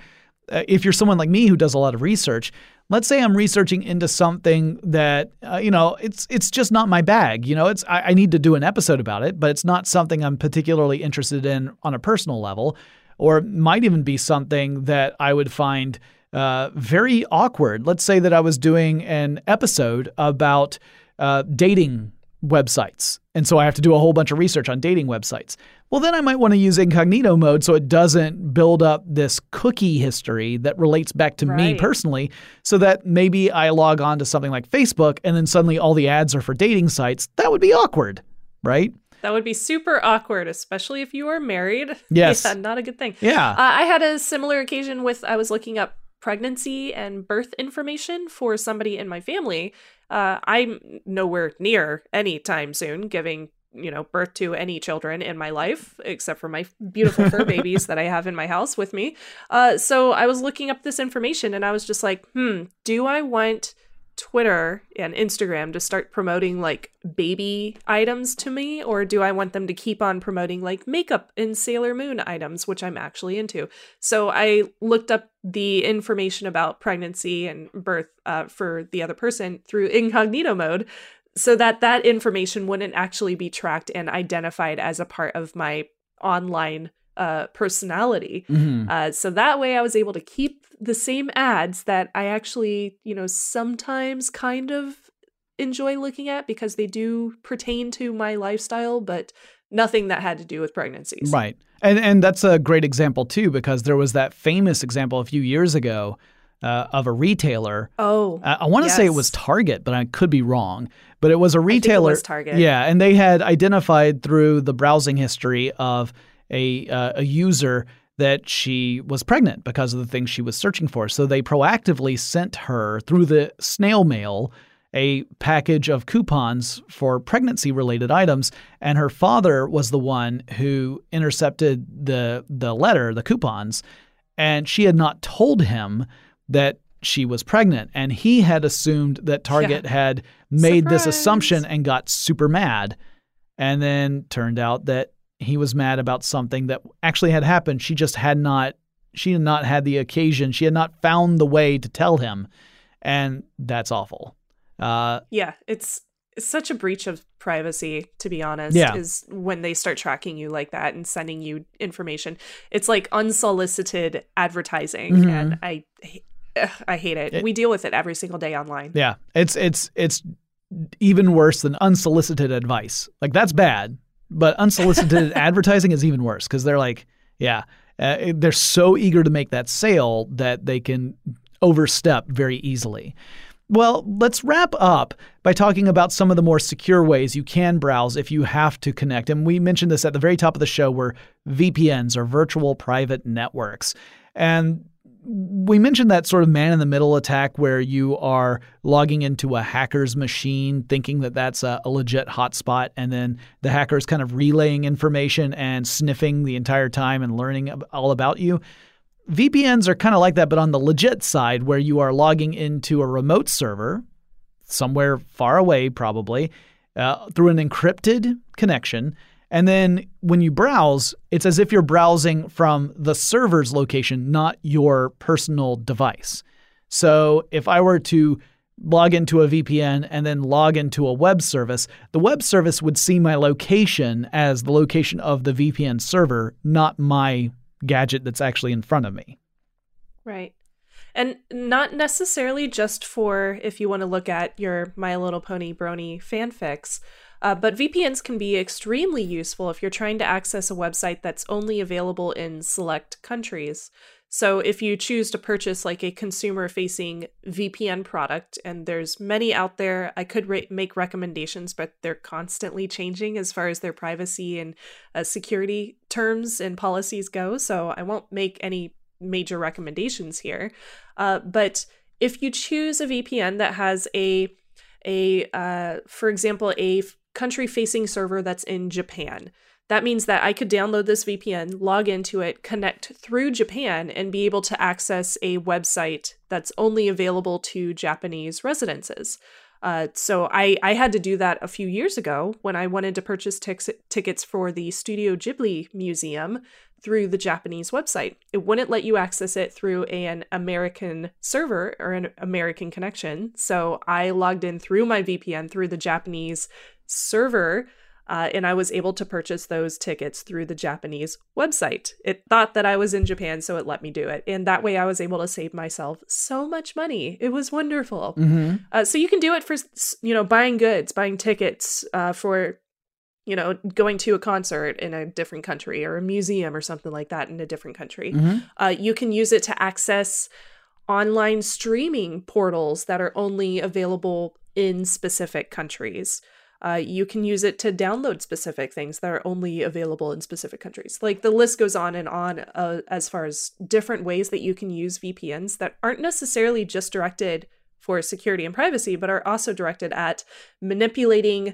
Speaker 2: uh, if you're someone like me who does a lot of research, let's say I'm researching into something that, uh, you know, it's it's just not my bag. You know, it's I, I need to do an episode about it, but it's not something I'm particularly interested in on a personal level, or it might even be something that I would find uh, very awkward. Let's say that I was doing an episode about uh, dating websites, and so I have to do a whole bunch of research on dating websites. Well, then I might want to use incognito mode so it doesn't build up this cookie history that relates back to
Speaker 6: Right.
Speaker 2: me personally, so that maybe I log on to something like Facebook and then suddenly all the ads are for dating sites. That would be awkward, right?
Speaker 6: That would be super awkward, especially if you are married.
Speaker 2: Yes.
Speaker 6: Yeah, not a good thing.
Speaker 2: Yeah.
Speaker 6: Uh, I had a similar occasion with, I was looking up pregnancy and birth information for somebody in my family. Uh, I'm nowhere near anytime soon giving, you know, birth to any children in my life, except for my beautiful fur babies that I have in my house with me. Uh, so I was looking up this information and I was just like, hmm, do I want Twitter and Instagram to start promoting like baby items to me, or do I want them to keep on promoting like makeup and Sailor Moon items, which I'm actually into? So I looked up the information about pregnancy and birth uh, for the other person through incognito mode, so that that information wouldn't actually be tracked and identified as a part of my online uh, personality.
Speaker 2: Mhm.
Speaker 6: Uh, so that way I was able to keep the same ads that I actually, you know, sometimes kind of enjoy looking at because they do pertain to my lifestyle, but nothing that had to do with pregnancies.
Speaker 2: Right. And and that's a great example too, because there was that famous example a few years ago uh, of a retailer.
Speaker 6: Oh,
Speaker 2: I, I want to say it
Speaker 6: yes.
Speaker 2: was Target, but I could be wrong. But it was a
Speaker 6: think it
Speaker 2: retailer.
Speaker 6: was Target.
Speaker 2: Yeah, and they had identified through the browsing history of a uh, a user that she was pregnant because of the things she was searching for. So they proactively sent her through the snail mail a package of coupons for pregnancy-related items, and her father was the one who intercepted the the letter, the coupons, and she had not told him that she was pregnant, and he had assumed that Target
Speaker 6: Yeah.
Speaker 2: had made this
Speaker 6: Surprise.
Speaker 2: assumption and got super mad, and then turned out that he was mad about something that actually had happened. She just had not, she had not had the occasion. She had not found the way to tell him, and that's awful. Uh,
Speaker 6: Yeah, it's, it's such a breach of privacy, to be honest,
Speaker 2: Yeah.
Speaker 6: is when they start tracking you like that and sending you information. It's like unsolicited advertising,
Speaker 2: Mhm.
Speaker 6: and I ugh, I hate it.
Speaker 2: It-
Speaker 6: We deal with it every single day online.
Speaker 2: yeah, it's it's it's even worse than unsolicited advice. Like that's bad, but unsolicited advertising is even worse because they're like, yeah, uh, they're so eager to make that sale that they can overstep very easily. Well, let's wrap up by talking about some of the more secure ways you can browse if you have to connect. And we mentioned this at the very top of the show, were V P Ns, or virtual private networks. And we mentioned that sort of man-in-the-middle attack where you are logging into a hacker's machine thinking that that's a, a legit hotspot, and then the hacker is kind of relaying information and sniffing the entire time and learning ab- all about you. V P Ns are kind of like that, but on the legit side, where you are logging into a remote server somewhere far away, probably, uh, through an encrypted connection. And then when you browse, it's as if you're browsing from the server's location, not your personal device. So if I were to log into a V P N and then log into a web service, the web service would see my location as the location of the V P N server, not my gadget that's actually in front of me.
Speaker 6: Right. And not necessarily just for if you want to look at your My Little Pony brony fanfics, uh, but V P Ns can be extremely useful if you're trying to access a website that's only available in select countries. So if you choose to purchase like a consumer-facing V P N product, and there's many out there, I could re- make recommendations, but they're constantly changing as far as their privacy and uh, security terms and policies go, so I won't make any major recommendations here. Uh, but if you choose a V P N that has a, a uh, for example, a country-facing server that's in Japan, that means that I could download this V P N, log into it, connect through Japan, and be able to access a website that's only available to Japanese residences. Uh, so I, I had to do that a few years ago when I wanted to purchase tix- tickets for the Studio Ghibli Museum through the Japanese website. It wouldn't let you access it through an American server or an American connection. So I logged in through my V P N through the Japanese server, uh, and I was able to purchase those tickets through the Japanese website. It thought that I was in Japan, so it let me do it. And that way I was able to save myself so much money. It was wonderful.
Speaker 2: Mm-hmm.
Speaker 6: Uh, so you can do it for, you know, buying goods, buying tickets uh, for, you know, going to a concert in a different country or a museum or something like that in a different country.
Speaker 2: Mm-hmm.
Speaker 6: Uh, you can use it to access online streaming portals that are only available in specific countries. Uh, you can use it to download specific things that are only available in specific countries. Like the list goes on and on uh, as far as different ways that you can use V P Ns that aren't necessarily just directed for security and privacy, but are also directed at manipulating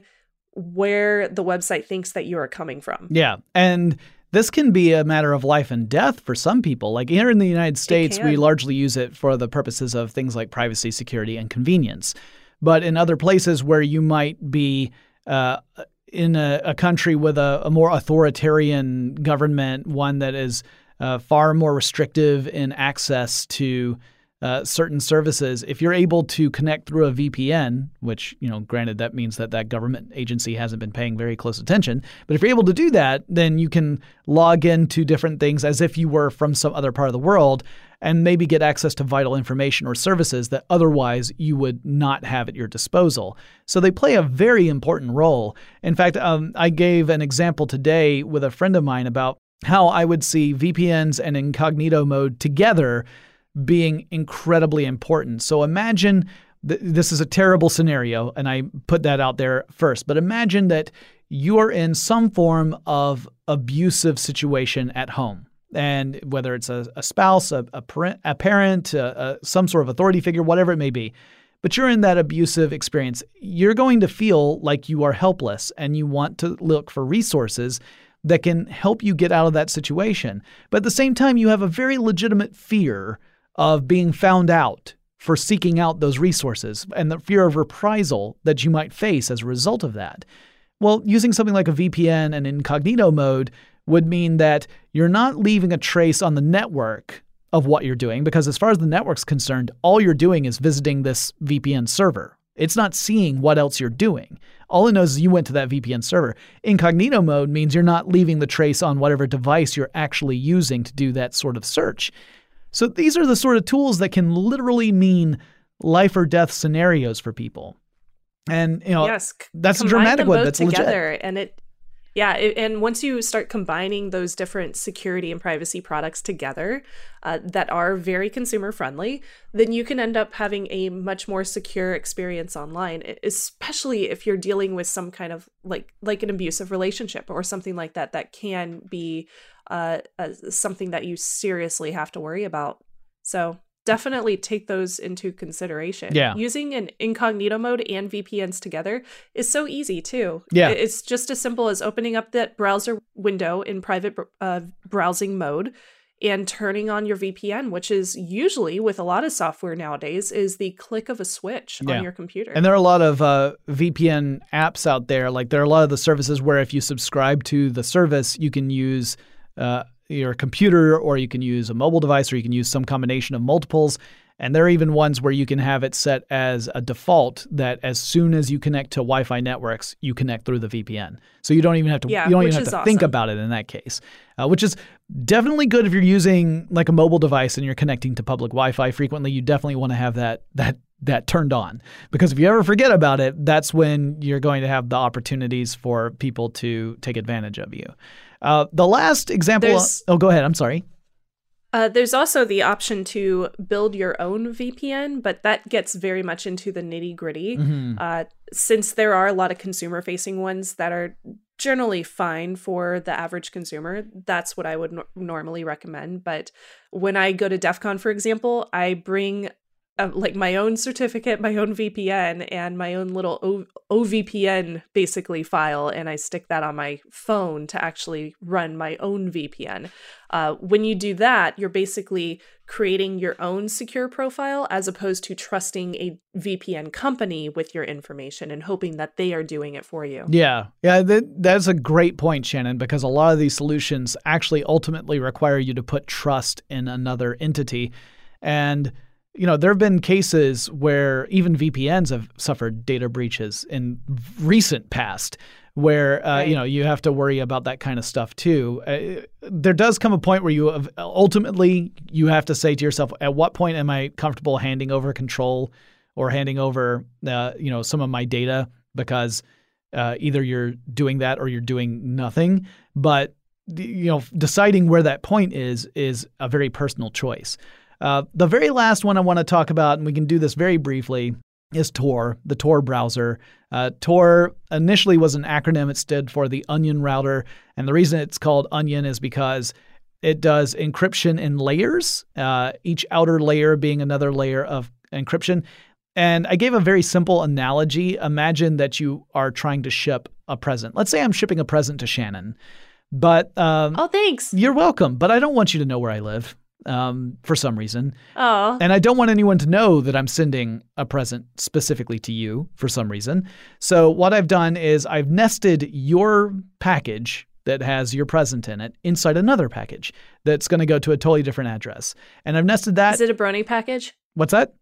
Speaker 6: where the website thinks that you are coming from.
Speaker 2: Yeah. And this can be a matter of life and death for some people. Like here in the United States, we largely use it for the purposes of things like privacy, security, and convenience. But in other places where you might be uh, in a, a country with a, a more authoritarian government, one that is uh, far more restrictive in access to uh, certain services, if you're able to connect through a V P N, which, you know, granted, that means that that government agency hasn't been paying very close attention. But if you're able to do that, then you can log into different things as if you were from some other part of the world and maybe get access to vital information or services that otherwise you would not have at your disposal. So they play a very important role. In fact, um, I gave an example today with a friend of mine about how I would see V P Ns and incognito mode together being incredibly important. So imagine, th- this is a terrible scenario, and I put that out there first, but imagine that you are in some form of abusive situation at home. And whether it's a, a spouse, a, a parent, a parent a, a, some sort of authority figure, whatever it may be, but you're in that abusive experience, you're going to feel like you are helpless and you want to look for resources that can help you get out of that situation. But at the same time, you have a very legitimate fear of being found out for seeking out those resources and the fear of reprisal that you might face as a result of that. Well, using something like a V P N and incognito mode would mean that you're not leaving a trace on the network of what you're doing, because as far as the network's concerned, all you're doing is visiting this V P N server. It's not seeing what else you're doing. All it knows is you went to that V P N server. Incognito mode means you're not leaving the trace on whatever device you're actually using to do that sort of search. So these are the sort of tools that can literally mean life or death scenarios for people. And, you know,
Speaker 6: yes,
Speaker 2: that's a dramatic one. That's
Speaker 6: together,
Speaker 2: legit.
Speaker 6: And it, yeah. It, and once you start combining those different security and privacy products together uh, that are very consumer friendly, then you can end up having a much more secure experience online, especially if you're dealing with some kind of like, like an abusive relationship or something like that, that can be uh, uh, something that you seriously have to worry about. So definitely take those into consideration.
Speaker 2: Yeah.
Speaker 6: Using an incognito mode and V P Ns together is so easy too.
Speaker 2: Yeah.
Speaker 6: It's just as simple as opening up that browser window in private uh, browsing mode and turning on your V P N, which is usually, with a lot of software nowadays, is the click of a switch
Speaker 2: Yeah.
Speaker 6: on your computer.
Speaker 2: And there are a lot of uh, V P N apps out there. Like there are a lot of the services where if you subscribe to the service, you can use uh, your computer, or you can use a mobile device, or you can use some combination of multiples. And there are even ones where you can have it set as a default that as soon as you connect to Wi-Fi networks, you connect through the V P N. So you don't even have to
Speaker 6: Yeah,
Speaker 2: you don't
Speaker 6: which
Speaker 2: even have
Speaker 6: is
Speaker 2: to think
Speaker 6: awesome.
Speaker 2: about it in that case, uh, which is definitely good if you're using like a mobile device and you're connecting to public Wi-Fi frequently. You definitely want to have that that that turned on, because if you ever forget about it, that's when you're going to have the opportunities for people to take advantage of you. Uh, the last example.
Speaker 6: There's-
Speaker 2: oh, go ahead. I'm sorry.
Speaker 6: Uh, there's also the option to build your own V P N, but that gets very much into the nitty gritty.
Speaker 2: Mhm.
Speaker 6: Uh, since there are a lot of consumer facing ones that are generally fine for the average consumer, that's what I would no- normally recommend. But when I go to DEF CON, for example, I bring uh, like my own certificate, my own V P N, and my own little o- O V P N basically file, and I stick that on my phone to actually run my own V P N. Uh, when you do that, you're basically creating your own secure profile as opposed to trusting a V P N company with your information and hoping that they are doing it for you.
Speaker 2: Yeah. Yeah, that, that's a great point, Shannon, because a lot of these solutions actually ultimately require you to put trust in another entity. And, you know, there have been cases where even V P Ns have suffered data breaches in recent past where, uh, right. you know, you have to worry about that kind of stuff too. Uh, there does come a point where you have, ultimately you have to say to yourself, at what point am I comfortable handing over control or handing over, uh, you know, some of my data? Because uh, either you're doing that or you're doing nothing. But, you know, deciding where that point is is a very personal choice. Uh, the very last one I want to talk about, and we can do this very briefly, is Tor, the Tor browser. Uh, Tor initially was an acronym. It stood for the Onion Router. And the reason it's called Onion is because it does encryption in layers, uh, each outer layer being another layer of encryption. And I gave a very simple analogy. Imagine that you are trying to ship a present. Let's say I'm shipping a present to Shannon. But um,
Speaker 6: oh, thanks.
Speaker 2: You're welcome. But I don't want you to know where I live. Um, for some reason.
Speaker 6: Oh.
Speaker 2: And I don't want anyone to know that I'm sending a present specifically to you for some reason. So what I've done is I've nested your package that has your present in it inside another package that's going to go to a totally different address. And I've nested that.
Speaker 6: Is it a brony package?
Speaker 2: What's that?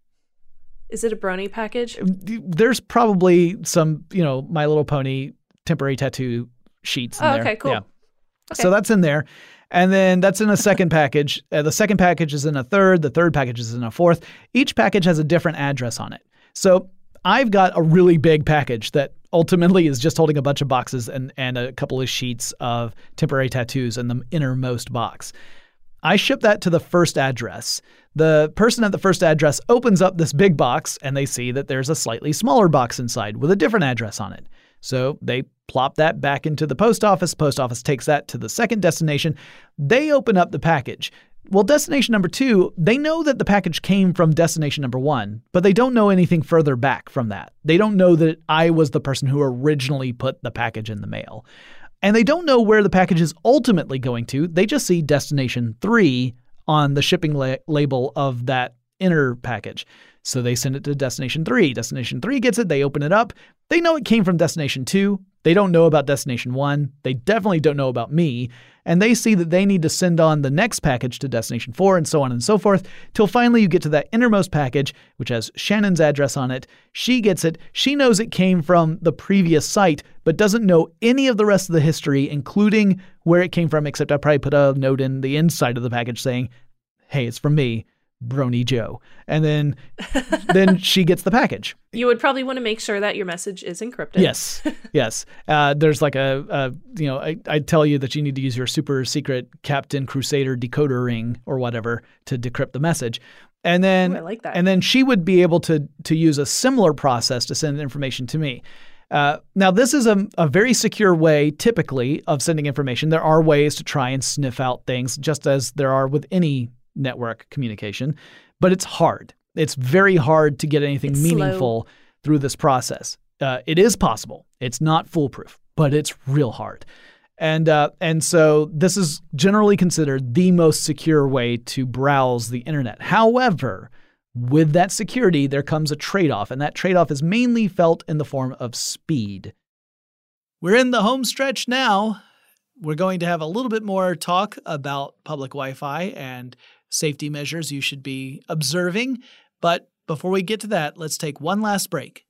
Speaker 6: Is it a brony package?
Speaker 2: There's probably some, you know, My Little Pony temporary tattoo sheets in
Speaker 6: oh,
Speaker 2: there.
Speaker 6: Okay, cool.
Speaker 2: Yeah.
Speaker 6: Okay.
Speaker 2: So that's in there. And then that's in a second package. Uh, the second package is in a third. The third package is in a fourth. Each package has a different address on it. So I've got a really big package that ultimately is just holding a bunch of boxes and, and a couple of sheets of temporary tattoos in the innermost box. I ship that to the first address. The person at the first address opens up this big box and they see that there's a slightly smaller box inside with a different address on it. So they plop that back into the post office. Post office takes that to the second destination. They open up the package. Well, destination number two, they know that the package came from destination number one, but they don't know anything further back from that. They don't know that I was the person who originally put the package in the mail. And they don't know where the package is ultimately going to. They just see destination three on the shipping la- label of that inner package. So they send it to destination three. Destination three gets it. They open it up. They know it came from destination two. They don't know about destination one. They definitely don't know about me. And they see that they need to send on the next package to destination four and so on and so forth till finally you get to that innermost package, which has Shannon's address on it. She gets it. She knows it came from the previous site, but doesn't know any of the rest of the history, including where it came from, except I probably put a note in the inside of the package saying, hey, it's from me, Brony Joe. And then then she gets the package.
Speaker 6: You would probably want to make sure that your message is encrypted.
Speaker 2: Yes. Yes. Uh, there's like a, a you know, I, I tell you that you need to use your super secret Captain Crusader decoder ring or whatever to decrypt the message. And then,
Speaker 6: Ooh, I like that.
Speaker 2: And then she would be able to to use a similar process to send information to me. Uh, now, this is a, a very secure way, typically, of sending information. There are ways to try and sniff out things, just as there are with any network communication, but it's hard. It's very hard to get anything
Speaker 6: it's
Speaker 2: meaningful
Speaker 6: slow.
Speaker 2: through this process. Uh, it is possible. It's not foolproof, but it's real hard. And uh, and so this is generally considered the most secure way to browse the internet. However, with that security, there comes a trade-off, and that trade-off is mainly felt in the form of speed. We're in the home stretch now. We're going to have a little bit more talk about public Wi-Fi and safety measures you should be observing. But before we get to that, let's take one last break.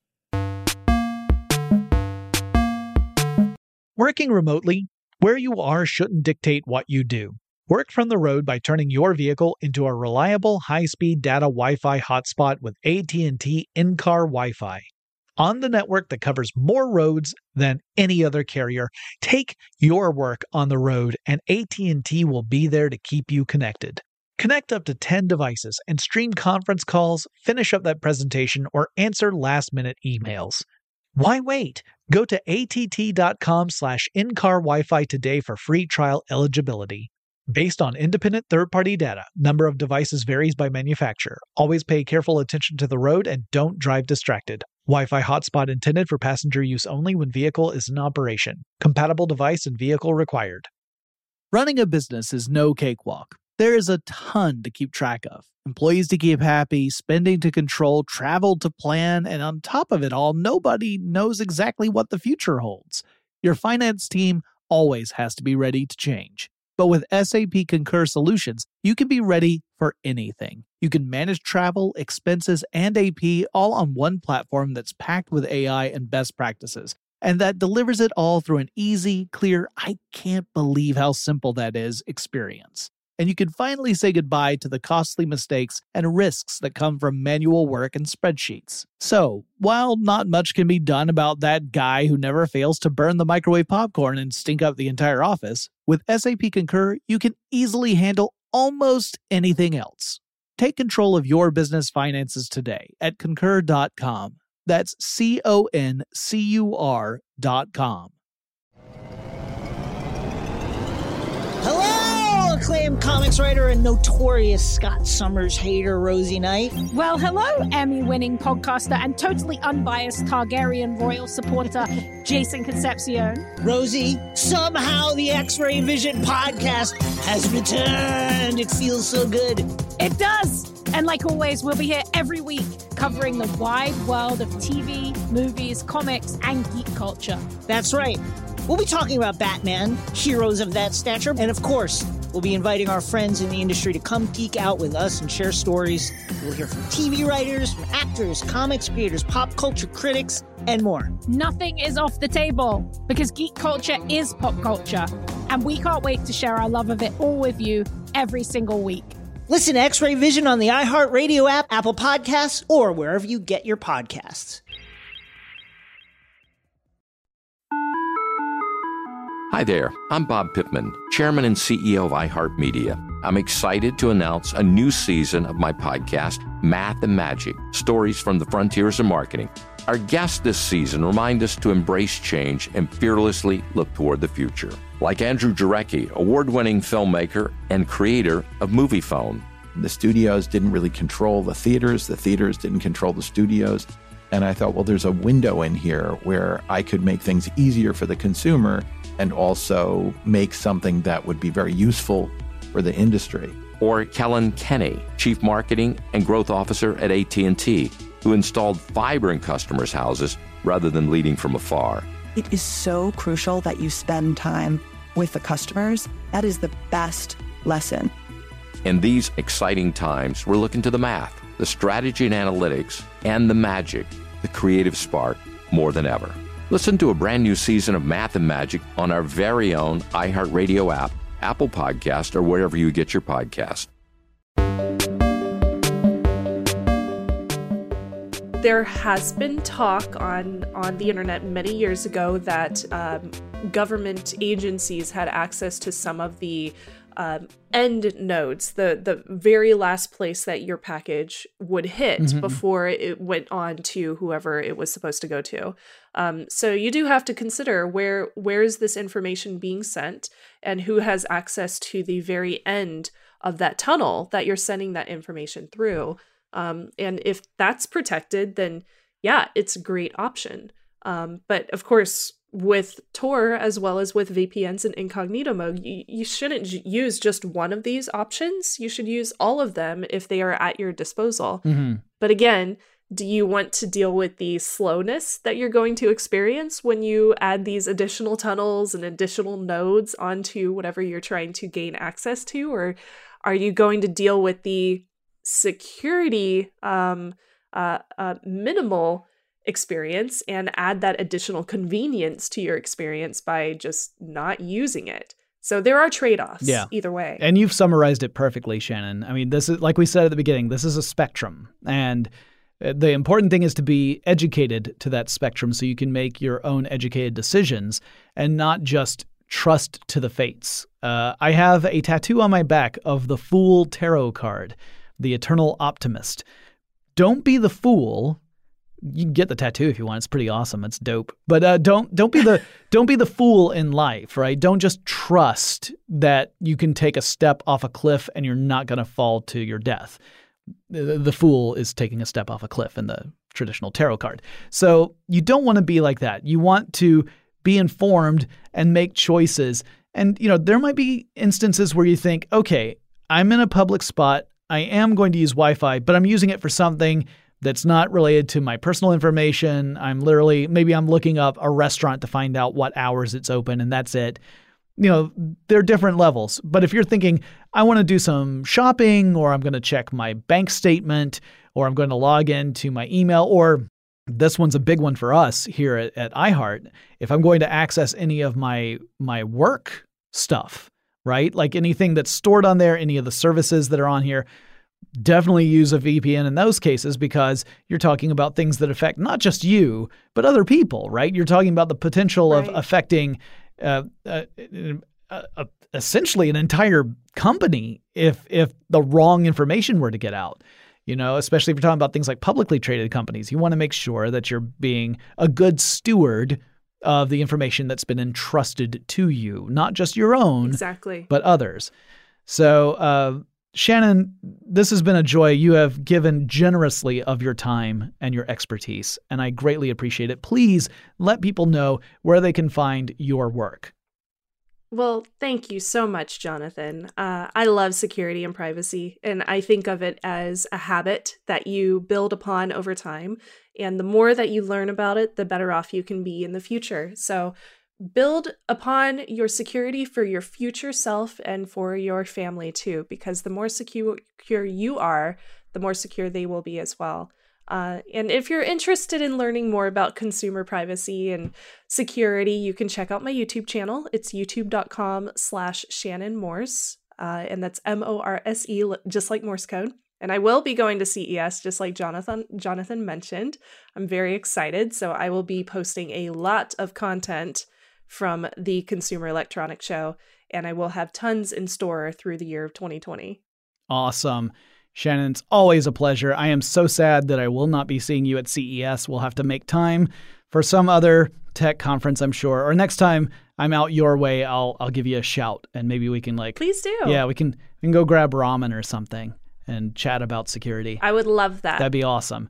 Speaker 1: Working remotely, where you are shouldn't dictate what you do. Work from the road by turning your vehicle into a reliable high-speed data Wi-Fi hotspot with A T and T in-car Wi-Fi. On the network that covers more roads than any other carrier, take your work on the road and A T and T will be there to keep you connected. Connect up to ten devices and stream conference calls, finish up that presentation, or answer last-minute emails. Why wait? Go to att.com slash in-car Wi-Fi today for free trial eligibility. Based on independent third-party data, number of devices varies by manufacturer. Always pay careful attention to the road and don't drive distracted. Wi-Fi hotspot intended for passenger use only when vehicle is in operation. Compatible device and vehicle required.
Speaker 2: Running a business is no cakewalk. There is a ton to keep track of. Employees to keep happy, spending to control, travel to plan, and on top of it all, nobody knows exactly what the future holds. Your finance team always has to be ready to change. But with S A P Concur Solutions, you can be ready for anything. You can manage travel, expenses, and A P all on one platform that's packed with A I and best practices, and that delivers it all through an easy, clear, I can't believe how simple that is experience. And you can finally say goodbye to the costly mistakes and risks that come from manual work and spreadsheets. So, while not much can be done about that guy who never fails to burn the microwave popcorn and stink up the entire office, with S A P Concur, you can easily handle almost anything else. Take control of your business finances today at concur dot com. That's C O N C U R dot com.
Speaker 9: Hello, acclaimed comics writer and notorious Scott Summers hater, Rosie Knight.
Speaker 10: Well, hello, Emmy-winning podcaster and totally unbiased Targaryen royal supporter, Jason Concepcion.
Speaker 9: Rosie, somehow the X-Ray Vision podcast has returned. It feels so good.
Speaker 10: It does. And like always, we'll be here every week covering the wide world of T V, movies, comics, and geek culture.
Speaker 9: That's right. We'll be talking about Batman, heroes of that stature, and of course, we'll be inviting our friends in the industry to come geek out with us and share stories. We'll hear from T V writers, from actors, comics creators, pop culture critics, and more.
Speaker 10: Nothing is off the table because geek culture is pop culture, and we can't wait to share our love of it all with you every single week.
Speaker 9: Listen to X-Ray Vision on the iHeartRadio app, Apple Podcasts, or wherever you get your podcasts.
Speaker 11: Hi there, I'm Bob Pittman, Chairman and C E O of iHeartMedia. I'm excited to announce a new season of my podcast, Math and Magic, Stories from the Frontiers of Marketing. Our guests this season remind us to embrace change and fearlessly look toward the future. Like Andrew Jarecki, award-winning filmmaker and creator of MoviePhone.
Speaker 12: The studios didn't really control the theaters. The theaters didn't control the studios. And I thought, well, there's a window in here where I could make things easier for the consumer and also make something that would be very useful for the industry.
Speaker 11: Or Kellen Kenny, Chief Marketing and Growth Officer at A T and T, who installed fiber in customers' houses rather than leading from afar.
Speaker 13: It is so crucial that you spend time with the customers. That is the best lesson.
Speaker 11: In these exciting times, we're looking to the math, the strategy and analytics, and the magic, the creative spark, more than ever. Listen to a brand new season of Math and Magic on our very own iHeartRadio app, Apple Podcast, or wherever you get your podcast.
Speaker 6: There has been talk on, on the internet many years ago that um, government agencies had access to some of the um, end nodes, the, the very last place that your package would hit mm-hmm. before it went on to whoever it was supposed to go to. Um, so you do have to consider where where is this information being sent and who has access to the very end of that tunnel that you're sending that information through. Um, and if that's protected, then yeah, it's a great option. Um, but of course, with Tor, as well as with V P Ns and incognito mode, you, you shouldn't j- use just one of these options. You should use all of them if they are at your disposal. Mm-hmm. But again, do you want to deal with the slowness that you're going to experience when you add these additional tunnels and additional nodes onto whatever you're trying to gain access to? Or are you going to deal with the security um, uh, uh, minimal experience and add that additional convenience to your experience by just not using it? So there are trade-offs yeah. either way.
Speaker 1: And you've summarized it perfectly, Shannon. I mean, this is, like we said at the beginning, this is a spectrum. And the important thing is to be educated to that spectrum so you can make your own educated decisions and not just trust to the fates. Uh, I have a tattoo on my back of the Fool Tarot card, the Eternal Optimist. Don't be the fool.
Speaker 2: You can get the tattoo if you want. It's pretty awesome. It's dope. But uh, don't don't be the don't be the fool in life, right? Don't just trust that you can take a step off a cliff and you're not going to fall to your death. The, the fool is taking a step off a cliff in the traditional tarot card. So you don't want to be like that. You want to be informed and make choices. And, you know, there might be instances where you think, okay, I'm in a public spot. I am going to use Wi-Fi, but I'm using it for something that's not related to my personal information. I'm literally, maybe I'm looking up a restaurant to find out what hours it's open, and that's it. You know, there are different levels. But if you're thinking, I want to do some shopping, or I'm going to check my bank statement, or I'm going to log into my email, or this one's a big one for us here at, at iHeart. If I'm going to access any of my my work stuff, right? Like anything that's stored on there, any of the services that are on here, definitely use a V P N in those cases, because you're talking about things that affect not just you, but other people, right? You're talking about the potential right. of affecting uh, uh, uh, uh, essentially an entire company if if the wrong information were to get out. You know, especially if you're talking about things like publicly traded companies, you want to make sure that you're being a good steward of the information that's been entrusted to you, not just your own,
Speaker 6: exactly,
Speaker 2: but others. So, uh, Shannon, this has been a joy. You have given generously of your time and your expertise, and I greatly appreciate it. Please let people know where they can find your work.
Speaker 6: Well, thank you so much, Jonathan. Uh, I love security and privacy, and I think of it as a habit that you build upon over time. And the more that you learn about it, the better off you can be in the future. So build upon your security for your future self and for your family too, because the more secure you are, the more secure they will be as well. Uh, and if you're interested in learning more about consumer privacy and security, you can check out my YouTube channel. It's youtube.com slash Shannon Morse. Uh, and that's M O R S E, just like Morse code. And I will be going to C E S, just like Jonathan Jonathan mentioned. I'm very excited. So I will be posting a lot of content from the Consumer Electronics Show, and I will have tons in store through the year of twenty twenty.
Speaker 2: Awesome. Shannon, it's always a pleasure. I am so sad that I will not be seeing you at C E S. We'll have to make time for some other tech conference, I'm sure. Or next time I'm out your way, I'll I'll give you a shout, and maybe we can like
Speaker 6: Please do.
Speaker 2: Yeah, we can we can go grab ramen or something and chat about security.
Speaker 6: I would love that.
Speaker 2: That'd be awesome.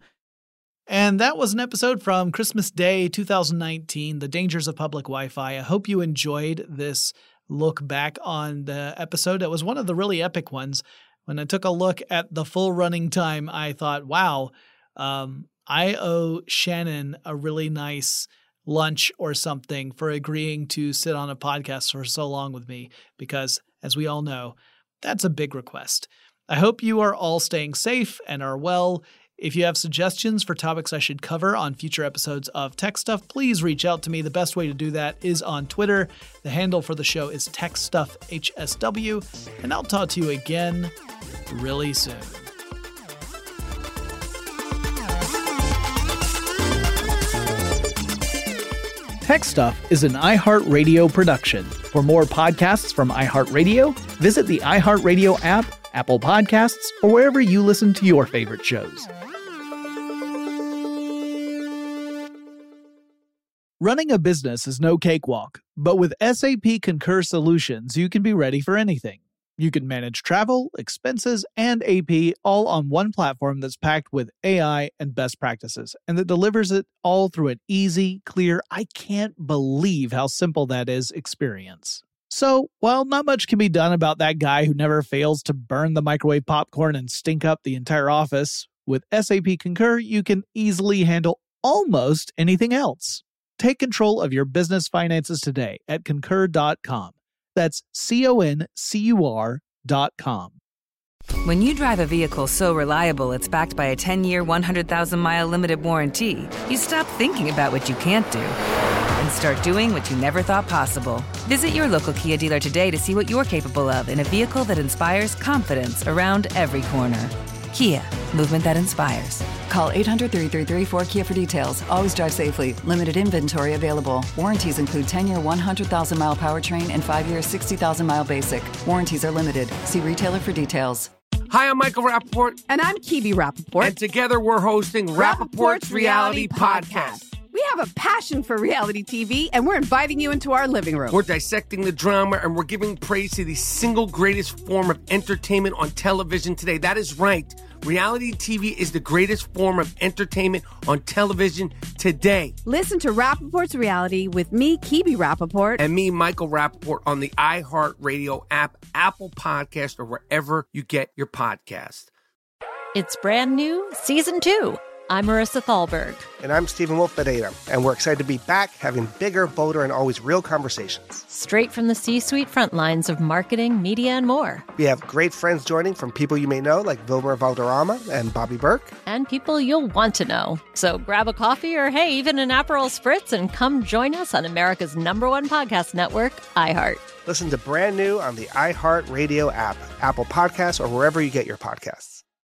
Speaker 2: And that was an episode from Christmas Day two thousand nineteen, The Dangers of Public Wi-Fi. I hope you enjoyed this look back on the episode. It was one of the really epic ones. When I took a look at the full running time, I thought, wow, um, I owe Shannon a really nice lunch or something for agreeing to sit on a podcast for so long with me, because as we all know, that's a big request. I hope you are all staying safe and are well. If you have suggestions for topics I should cover on future episodes of Tech Stuff, please reach out to me. The best way to do that is on Twitter. The handle for the show is Tech Stuff H S W, and I'll talk to you again really soon. Tech Stuff is an iHeartRadio production. For more podcasts from iHeartRadio, visit the iHeartRadio app, Apple Podcasts, or wherever you listen to your favorite shows. Running a business is no cakewalk, but with S A P Concur Solutions, you can be ready for anything. You can manage travel, expenses, and A P all on one platform that's packed with A I and best practices, and that delivers it all through an easy, clear, I can't believe how simple that is experience. So, while not much can be done about that guy who never fails to burn the microwave popcorn and stink up the entire office, with S A P Concur, you can easily handle almost anything else. Take control of your business finances today at concur dot com. That's C O N C U R dot com.
Speaker 7: When you drive a vehicle so reliable it's backed by a ten-year, one hundred thousand mile limited warranty, you stop thinking about what you can't do and start doing what you never thought possible. Visit your local Kia dealer today to see what you're capable of in a vehicle that inspires confidence around every corner. Kia, movement that inspires.
Speaker 8: Call eight hundred, three three three, four Kia for details. Always drive safely. Limited inventory available. Warranties include ten-year, one hundred thousand mile powertrain and five-year, sixty thousand mile basic. Warranties are limited. See retailer for details.
Speaker 4: Hi, I'm Michael Rappaport.
Speaker 5: And I'm Kibi Rappaport.
Speaker 4: And together we're hosting Rappaport's Reality Podcast.
Speaker 5: We have a passion for reality T V, and we're inviting you into our living room.
Speaker 4: We're dissecting the drama, and we're giving praise to the single greatest form of entertainment on television today. That is right. Reality T V is the greatest form of entertainment on television today.
Speaker 5: Listen to Rappaport's Reality with me, Kibi Rappaport.
Speaker 4: And me, Michael Rappaport, on the iHeartRadio app, Apple Podcast, or wherever you get your podcast.
Speaker 14: It's brand new, season two. I'm Marissa Thalberg.
Speaker 15: And I'm Stephen Wolf Bedeta, and we're excited to be back having bigger, bolder, and always real conversations.
Speaker 14: Straight from the C-suite front lines of marketing, media, and more.
Speaker 15: We have great friends joining from people you may know, like Vilmer Valderrama and Bobby Burke.
Speaker 14: And people you'll want to know. So grab a coffee or, hey, even an Aperol Spritz and come join us on America's number one podcast network, iHeart.
Speaker 15: Listen to Brand New on the iHeartRadio app, Apple Podcasts, or wherever you get your podcasts.